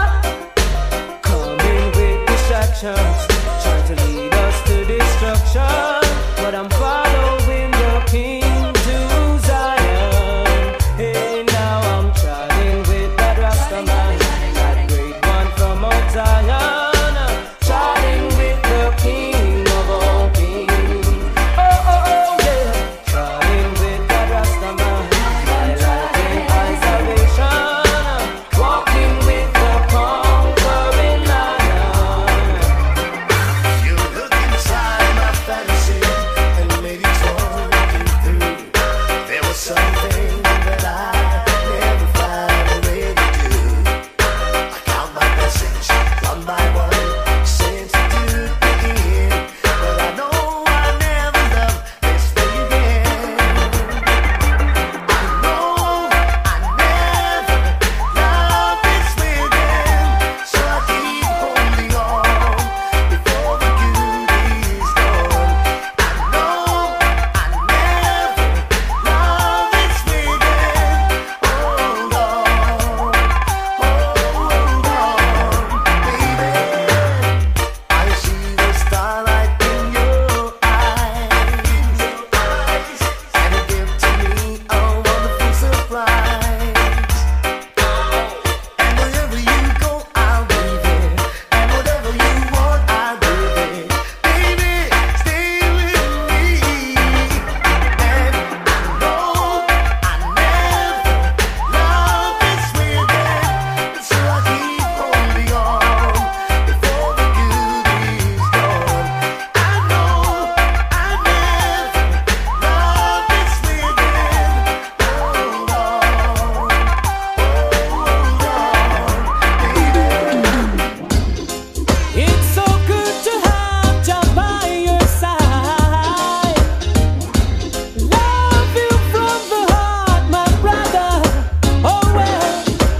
S15: Coming with distractions, trying to lead us to destruction, but I'm following the King to Zion. Hey, now I'm trying with that Rastaman, that great one from Mount Zion, trying with the King of all kings. Oh, oh, oh, yeah, trying with that Rastaman, my life and my salvation, walking with the conquering lion.
S16: You look inside my fantasy and made it talking through. There was something that I never found a way to do. I count my blessings one by one, since I do begin. But I know I never loved this way again. I know I never loved this way again. So I keep holding on before the good is gone. I know I never loved this way again. Hold on, hold on, baby. I see the starlight in your eyes, and it gives to me a wonderful surprise. And wherever you go, I'll be there. And whatever you want, I'll do it. Baby, stay with me. And I know I never loved this way again. So I keep holding on before the good is gone. I know I never loved this way again. Hold on, hold on, baby.
S15: It's so good to have Jah by your side. Love you from the heart, my brother. Oh well.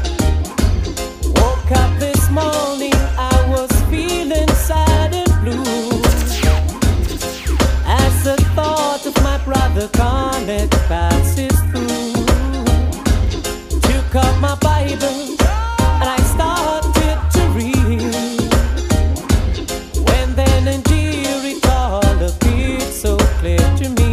S15: Woke up this morning, I was feeling sad and blue, as the thought of my brother Garnet passes through. Took up my Bible and I started to read. When then and dear it all appeared so clear to me.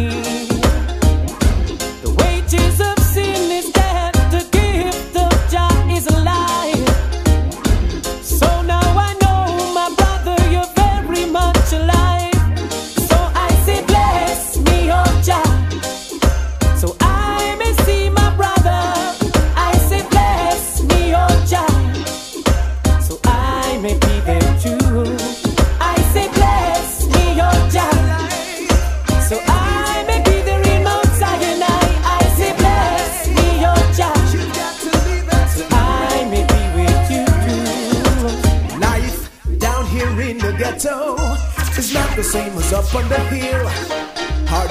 S15: The wages of sin is death, the gift of Jah is life. So now I know, my brother, you're very much alive. So I say, bless me, oh Jah, so I may see my brother. I say, bless me, oh Jah, so I may be there too. I say, bless me, oh Jah, so I may be there in Mount Sinai. I say, bless me, oh Jah, so I may be with you too.
S3: Life down here in the ghetto is not the same as up on the hill. Hard to make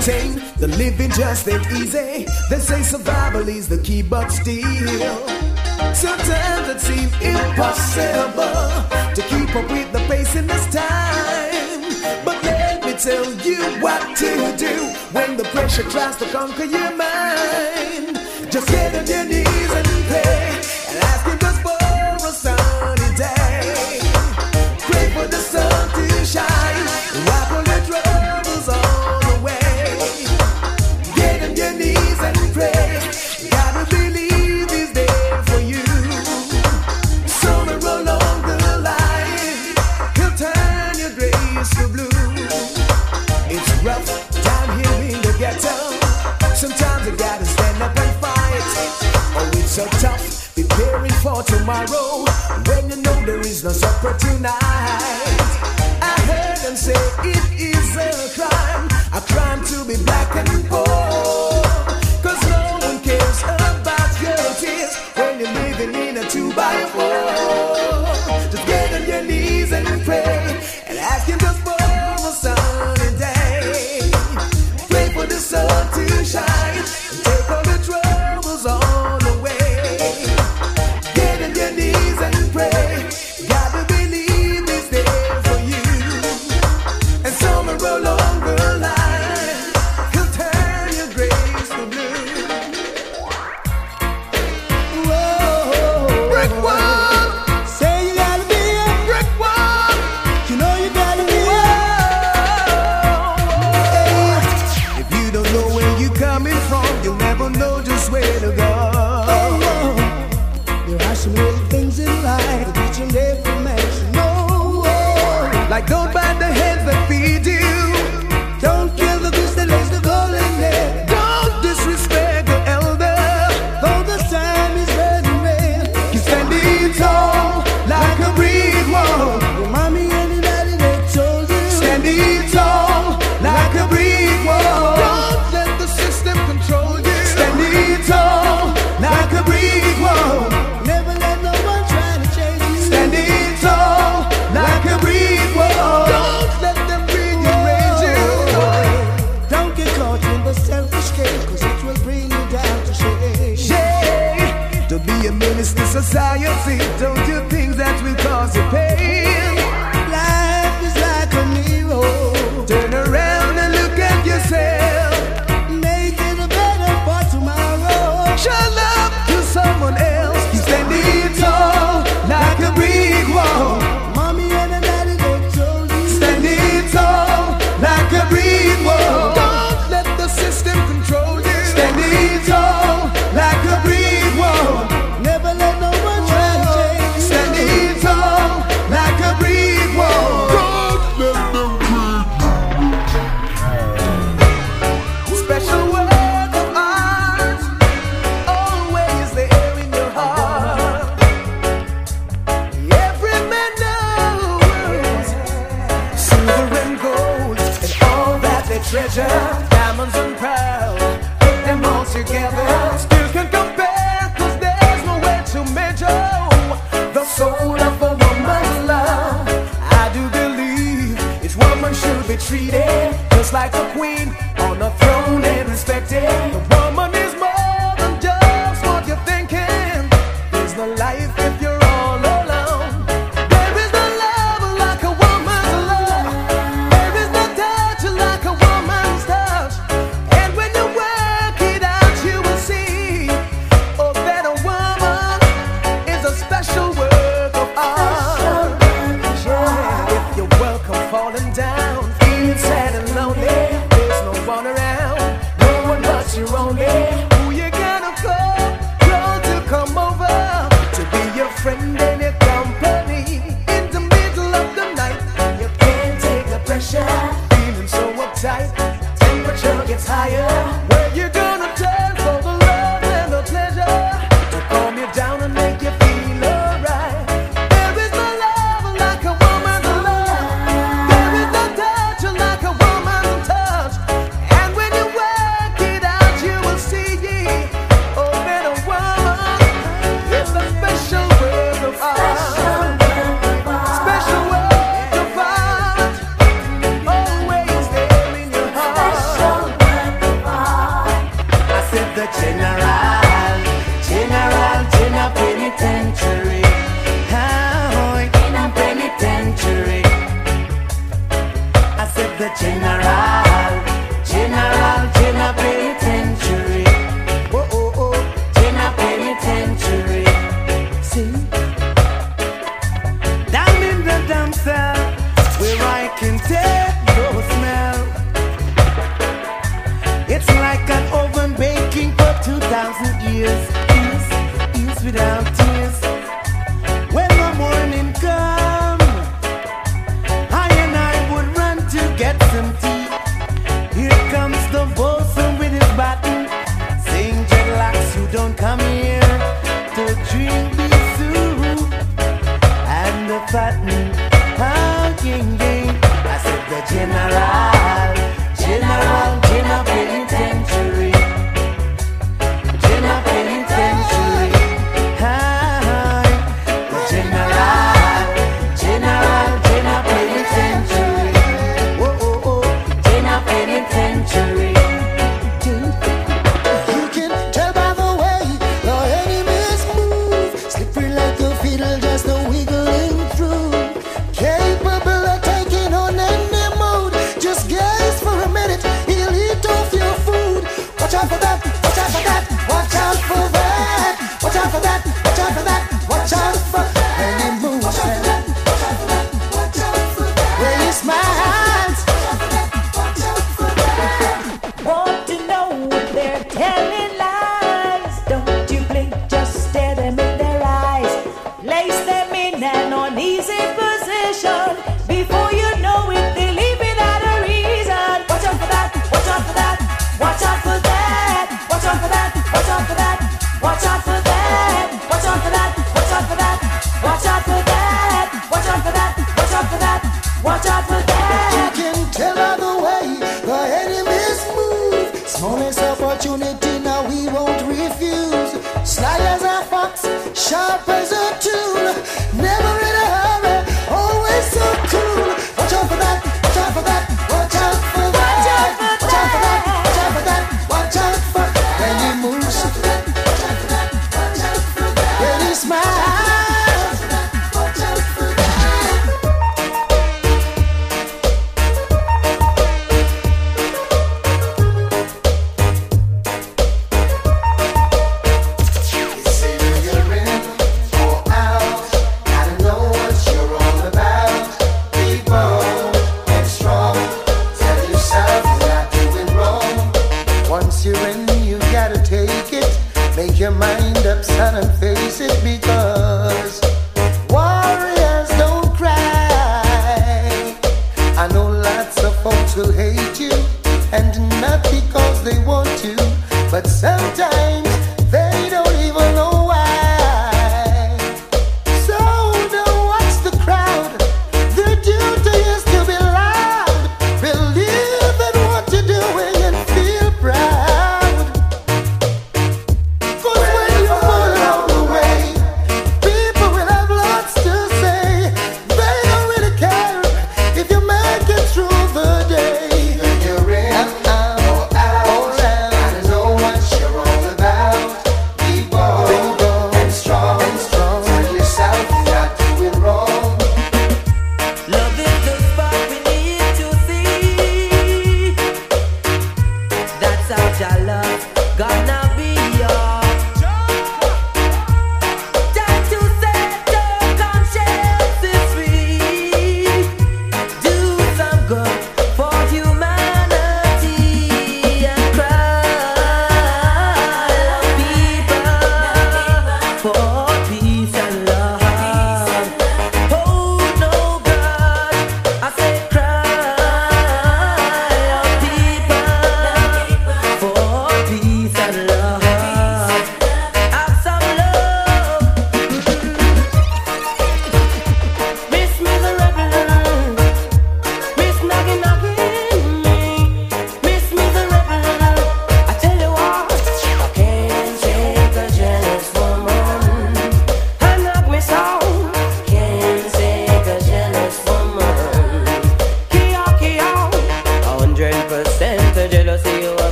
S3: maintain. The living just ain't easy. They say survival is the key, but still sometimes it seems impossible to keep up with the pace in this time. But let me tell you what to do when the pressure tries to conquer your mind. Just get on your knees and pray and ask him just for a sunny day. Pray for the sun to shine and wipe all your troubles on away. Get on your knees and pray. Gotta believe he's there for you. Somewhere along the line, he'll turn your grays to blue. It's rough down here in the ghetto. Sometimes you gotta stand up and fight. Oh, it's so tough preparing for tomorrow when you know there is no supper tonight. I heard them say it is a crime, a crime to be black and poor. Cause no one cares about your tears when you're living in a two by four. Just get on your knees and pray and ask him just for a sunny day. Pray for the sun to shine and take all the troubles on away. Get on your knees and pray. Gotta believe he's there for you. And somewhere along the line, he'll turn your grays to blue. Whoa. Brick wall. Say you gotta be a brick wall. You know you gotta be a. If you don't know where you're coming from, you'll never know just where to go. There are some little things in life that each and every man should know. Like don't bite the hands that feed you. Don't kill the goose that lays the golden egg. Don't disrespect the elder. Though the time is burning red, keep standing tall like a brick wall. Your mommy and your daddy, they told you. Standing tall like a brick wall. Don't let the system control you. Standing tall like a brick wall. Never let no one try to change you. Standing tall like a brick wall. Don't let them rearrange you. Don't get caught in the selfish game, cause it will bring you down to shame. Shame. To be a menace to society, don't do things that will cause you pain. Life is like a mirror. Turn around and look at yourself. Make it a better for tomorrow. Show love to someone else. You're standing tall like a brick wall. Mommy and a daddy, they told you. Standing tall like a brick wall. Don't let the system control you. Standing tall like a brick wall. Never let no one try to change you. Standing tall like a brick wall. Don't let them special work of art, always there in your heart. Every man knows silver and gold and all that they treasure, diamonds and pearls, put them all together. Still can compare, cause there's no way to measure the soul of a woman's love. I do believe each woman should be treated just like a queen on a throne and respected. The woman is more than just what you're thinking. There's no life if you're all alone. There is no love like a woman's love. There is no touch like a woman's touch. And when you work it out, you will see, oh, that a woman is a special work of art. Yeah, if your world come falling down, feeling sad and lonely, there's no one around, no one but your only. Who you gonna call? Call to come over to be your friend and your company in the middle of the night. You can't take the pressure, feeling so uptight. Temperature gets higher. Where you gonna turn for the love and the pleasure to calm you down and make you feel alright? There is no love like a woman's love. There is no touch like a woman's touch. And when you work it out, you will see, oh, that a woman is a special work of art. Special work of art, always there in your heart.
S16: will be through. And the fattened king, king. I said the general, general, general penitentiary, general penitentiary. Hi, the general, general, general penitentiary. Oh, oh, oh, general penitentiary.
S8: You can tell by the way your enemies move, slippery like a fiddle, just a wiggling through. Capable of taking on any mood. Just gaze for a minute, he'll eat off your food. Watch out for that, watch out for that, watch out for that. Watch out for that, watch out for that, watch out for when he moves. Watch out for that, watch out for that, watch out for that. When he smiles.
S9: Want to know if they're telling lies? Don't you blink, just stare them in their eyes. Place them in an uneasy position. Before you know it, they leave without a reason. Watch out for that, watch out for that, watch out for that. Watch out for that, watch out for that, watch out for that. Watch out for that, watch out for that, watch out for that. Watch out for that, watch out for that, watch out for that.
S8: You can tell by the way the enemies move. Smallest opportunity now we won't refuse. Sly as a fox, sharp as a tool. Never in a hurry, always so cool. Watch out for that, watch out for that, watch out for that. Watch out for that, watch out for that, watch out for when he moves. When he smiles.
S16: Once you're in, you gotta take it. Make your mind up, son, and face it, because warriors don't cry. I know lots of folks will hate you, and not because they want to, but sometimes they don't even know why. So don't watch the crowd. Their duty is to be loud. Believe in what you're doing and feel proud. 'Cause when you fall along the way, people will have lots to say. They don't really care if you make it through the day. You're in or out, or out. I know what you're all about. Be bold, be bold and strong, and strong. Tell yourself you're not doing wrong.
S13: Love is the spark we need to see. That's how your love gonna be yours. Time to set your consciences free. Do some good for humanity and cry, people, for peace and love. Hold no grudge. I say cry, people, for peace and love.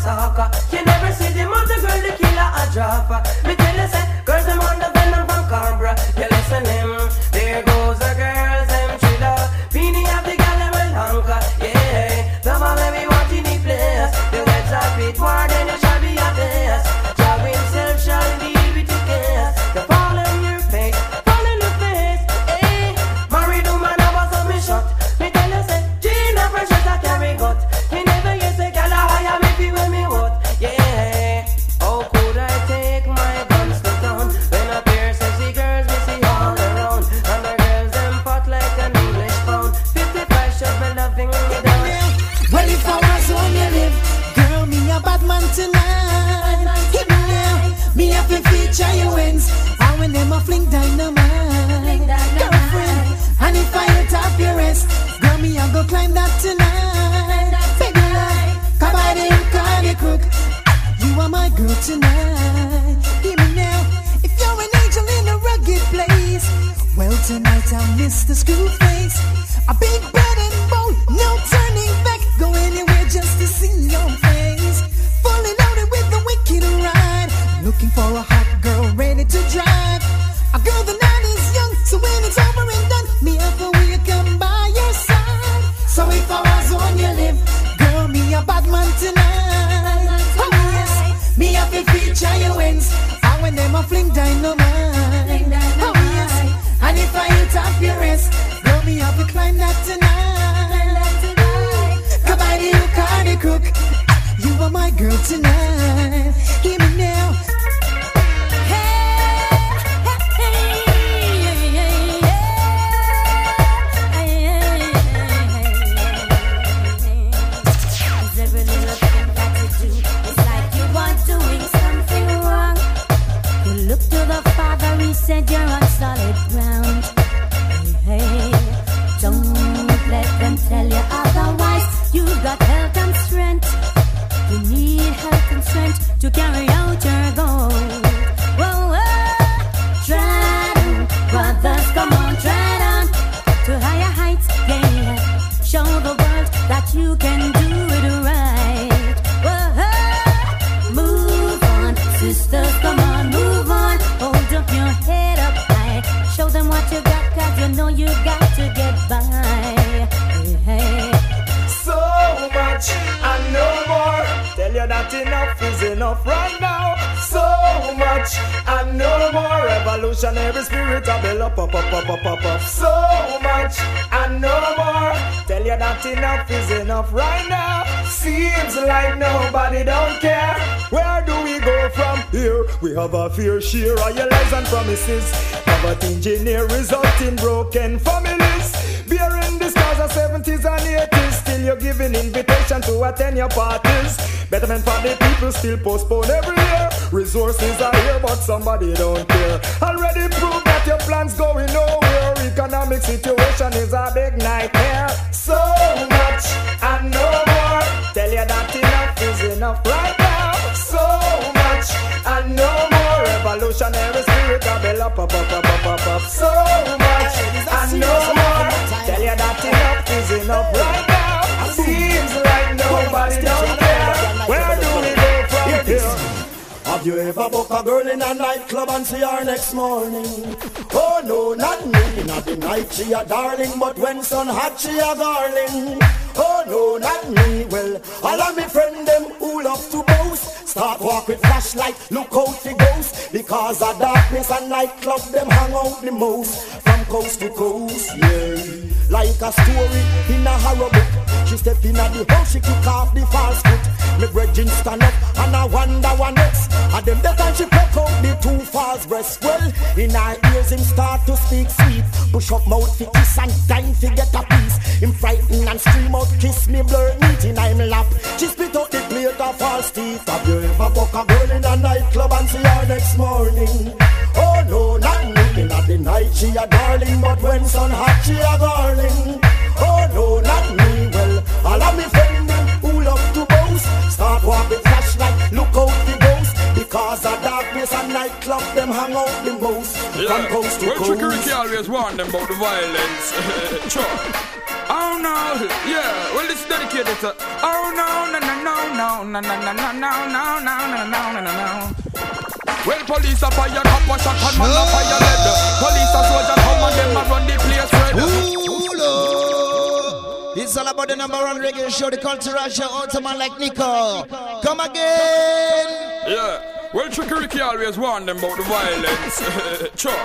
S12: stalker. You never see them other girl, the killer a dropper. Me tell you say, girls them on the venom from Cobra. You listen them, there goes the girls them thriller. Beanie have the gal them will hunker. Yeah, love all let me watching the place. The wets are fit more than you shall be a best. Job himself shall deal with the case. The fall in your face, fall in the face. Hey, married woman I was on me shot. Me tell you say, Gina precious I carry gut. Me never get say, girl I hire me feel when me what. Yeah, how could I take my guns to town when a pair sexy girls me see all around, and the girls them fought like an English pound. Fifty-five should be loving me down.
S2: Well, if I was on your live, girl, me a bad man tonight. Hit me now, me have to feature your wings. And when them a fling dynamite, girlfriend. And if I hit up your wrist, girl, me a go climb that tonight. Baby, like, come by the hook or the crook. You are my girl tonight. Hear me now, if you're an angel in a rugged place. Well, tonight I'm Mister Screwface, a big bad and bold, no turning back. Go anywhere just to see your face. Fully loaded with the wicked ride. Looking for a hot girl ready to drive. A girl the night is young, so when it's over and done, me have a way come by your side. So if I was on your lip, girl, me a bad man tonight. Oh yes, me have to feature your wings. And when them a fling dynamite. Oh yes, and if I hit up your wrist, girl, me have to climb that tonight. Come by the hook or the crook. You are my girl tonight. Hear me now.
S1: Every little thing that you do, it's like you are doing something wrong. You look to the Father, He said you're on solid ground. Hey, hey, don't let them tell you otherwise. You got health and strength. You need health and strength to carry out your goal. Whoa, whoa, tread on, brothers, come on, tread on to higher heights, yeah. Show the world that you can do it right. Whoa, move on, sisters, come on, move on. Hold up your head up high. Show them what you got, cause you know you got to get by. Hey, hey.
S7: So much and no more. Tell you that enough is enough right now. So much and no more. Revolutionary spirit a build up, up, up, up, up, up, up. So much and no more. Tell you that enough is enough right now. Seems like nobody don't care. Where do we go from here? We have a fair share of your lies and promises. Poverty engineer result in broken families. Bearing the scars of seventies and eighties. Still you're giving invitation to attend your parties. Betterment for the people still postpone every year. Resources are here but somebody don't care. Already proved that your plan's going nowhere. Economic situation is a big nightmare. So much and no more. Tell you that enough is enough right now. So much and no more. Revolutionary spirit a build up, up, up, up, up, up, up. So much and no more. Tell you that enough is enough right now. Seems like nobody don't care. Where do we go from here?
S17: Have you ever booked a girl in a nightclub and see her next morning? Oh no, not me. Not the night she a darling, but when sun hot she a darling. Oh no, not me. Well, all of me friend them who love to boast start walk with flashlight, look out the ghost. Because of darkness and nightclub them hang out the most. From coast to coast, yeah. Like a story in a horror book. She step in at the house, she kick off the false foot. Me brethren stand up and I wonder what next. And them that time she pluck out the two false breasts. Well, in her ears him start to speak sweet. Push up mouth fi kiss and time fi get a piece. Him frighten and scream out kiss me blur meat in him lap. She spit out the plate of false teeth. Have you ever fuck a girl in a nightclub and see her next morning? Oh no, not me. In the night she a darling, but when sun hot she a darling. Oh no, not me. Well, all of me friends them who love to boast start walk with flashlight, look out the ghost. Because of darkness and nightclub them hang out the most. from coast to
S10: well,
S17: coast.
S10: Trickery can always warn them about the violence. Sure. Oh no, yeah, well it's dedicated to oh no, no, no, no, no, no, no, no, no, no, no, no, no, no, no, no. Well, police a fire, cop a shot and man a fire lead. Police a soldier come and them a run the place red.
S4: Ooh, Lord. It's all about the number one reggae show, the cultural show, Ultimate like Nico. Come again.
S10: Yeah, well, Trickery can always warn them about the violence. Sure.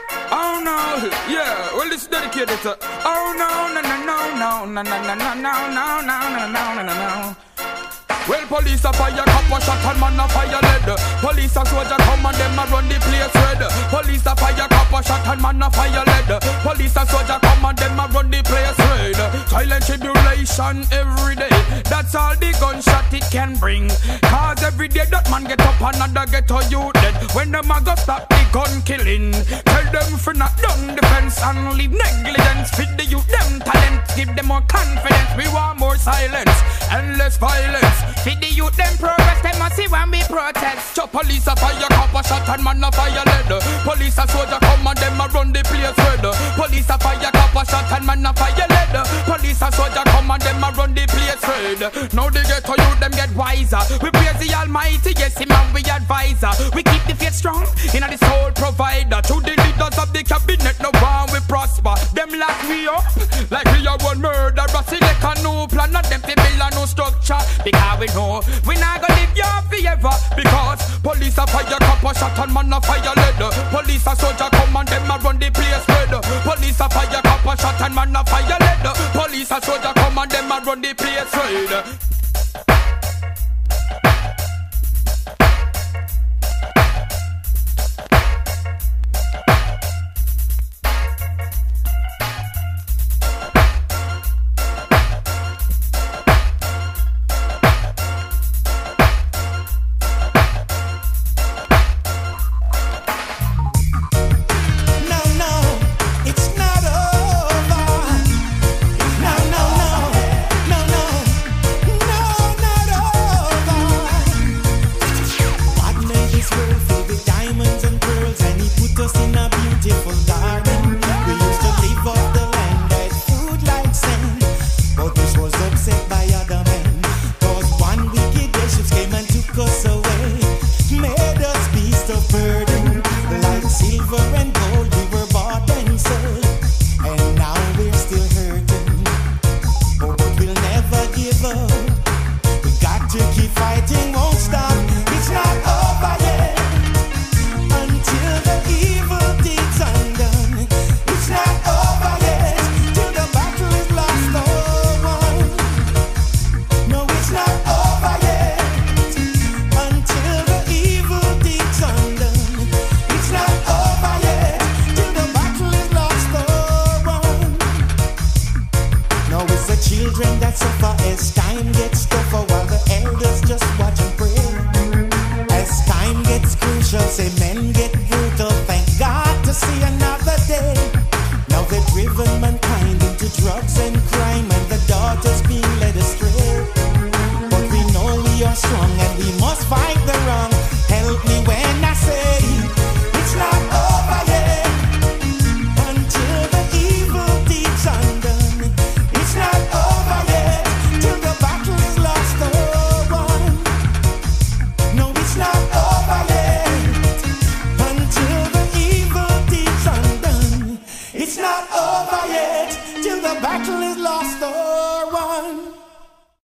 S10: Oh no, yeah, well it's dedicated to oh no, no, no, no, no, no, no, no, no, no, no, no, no, no, no, no. Well, police a fire, cop a shot and man a fire lead. Police a soldier come and them a run the place red. Police a fire, cop a shot and man a fire lead. Police a soldier come and them a run the place red. Silent tribulation every day. That's all the gunshot it can bring. Cause every day that man get up another get a youth dead. When them a go stop the gun killing, tell them for not done defense and leave negligence. Feed the youth them talent, give them more confidence. We want more silence and less violence. Feed the youth them progress, they must see when we protest. Chop police a fire, cop a shot and man a fire lead. Police a soldier come and them a run the place red. Police a fire, cop a shot and man a fire lead. Police a soldier come and them a run the place red. Now they get to youth, them get wiser. We praise the Almighty, yes him and we advisor. We keep the faith strong in the soul provider. To the leaders of the cabinet, no one we prosper. Them lock we up like we are one murder. Select a new plan and them to build a new structure. Because we know we not gonna live here forever. Because police a fire, cop a shot and man a fire lead. Police a soldier come and them a run the place red. Police a fire, cop a shot and man a fire lead. Police a soldier come and them a run the place red.
S18: Cause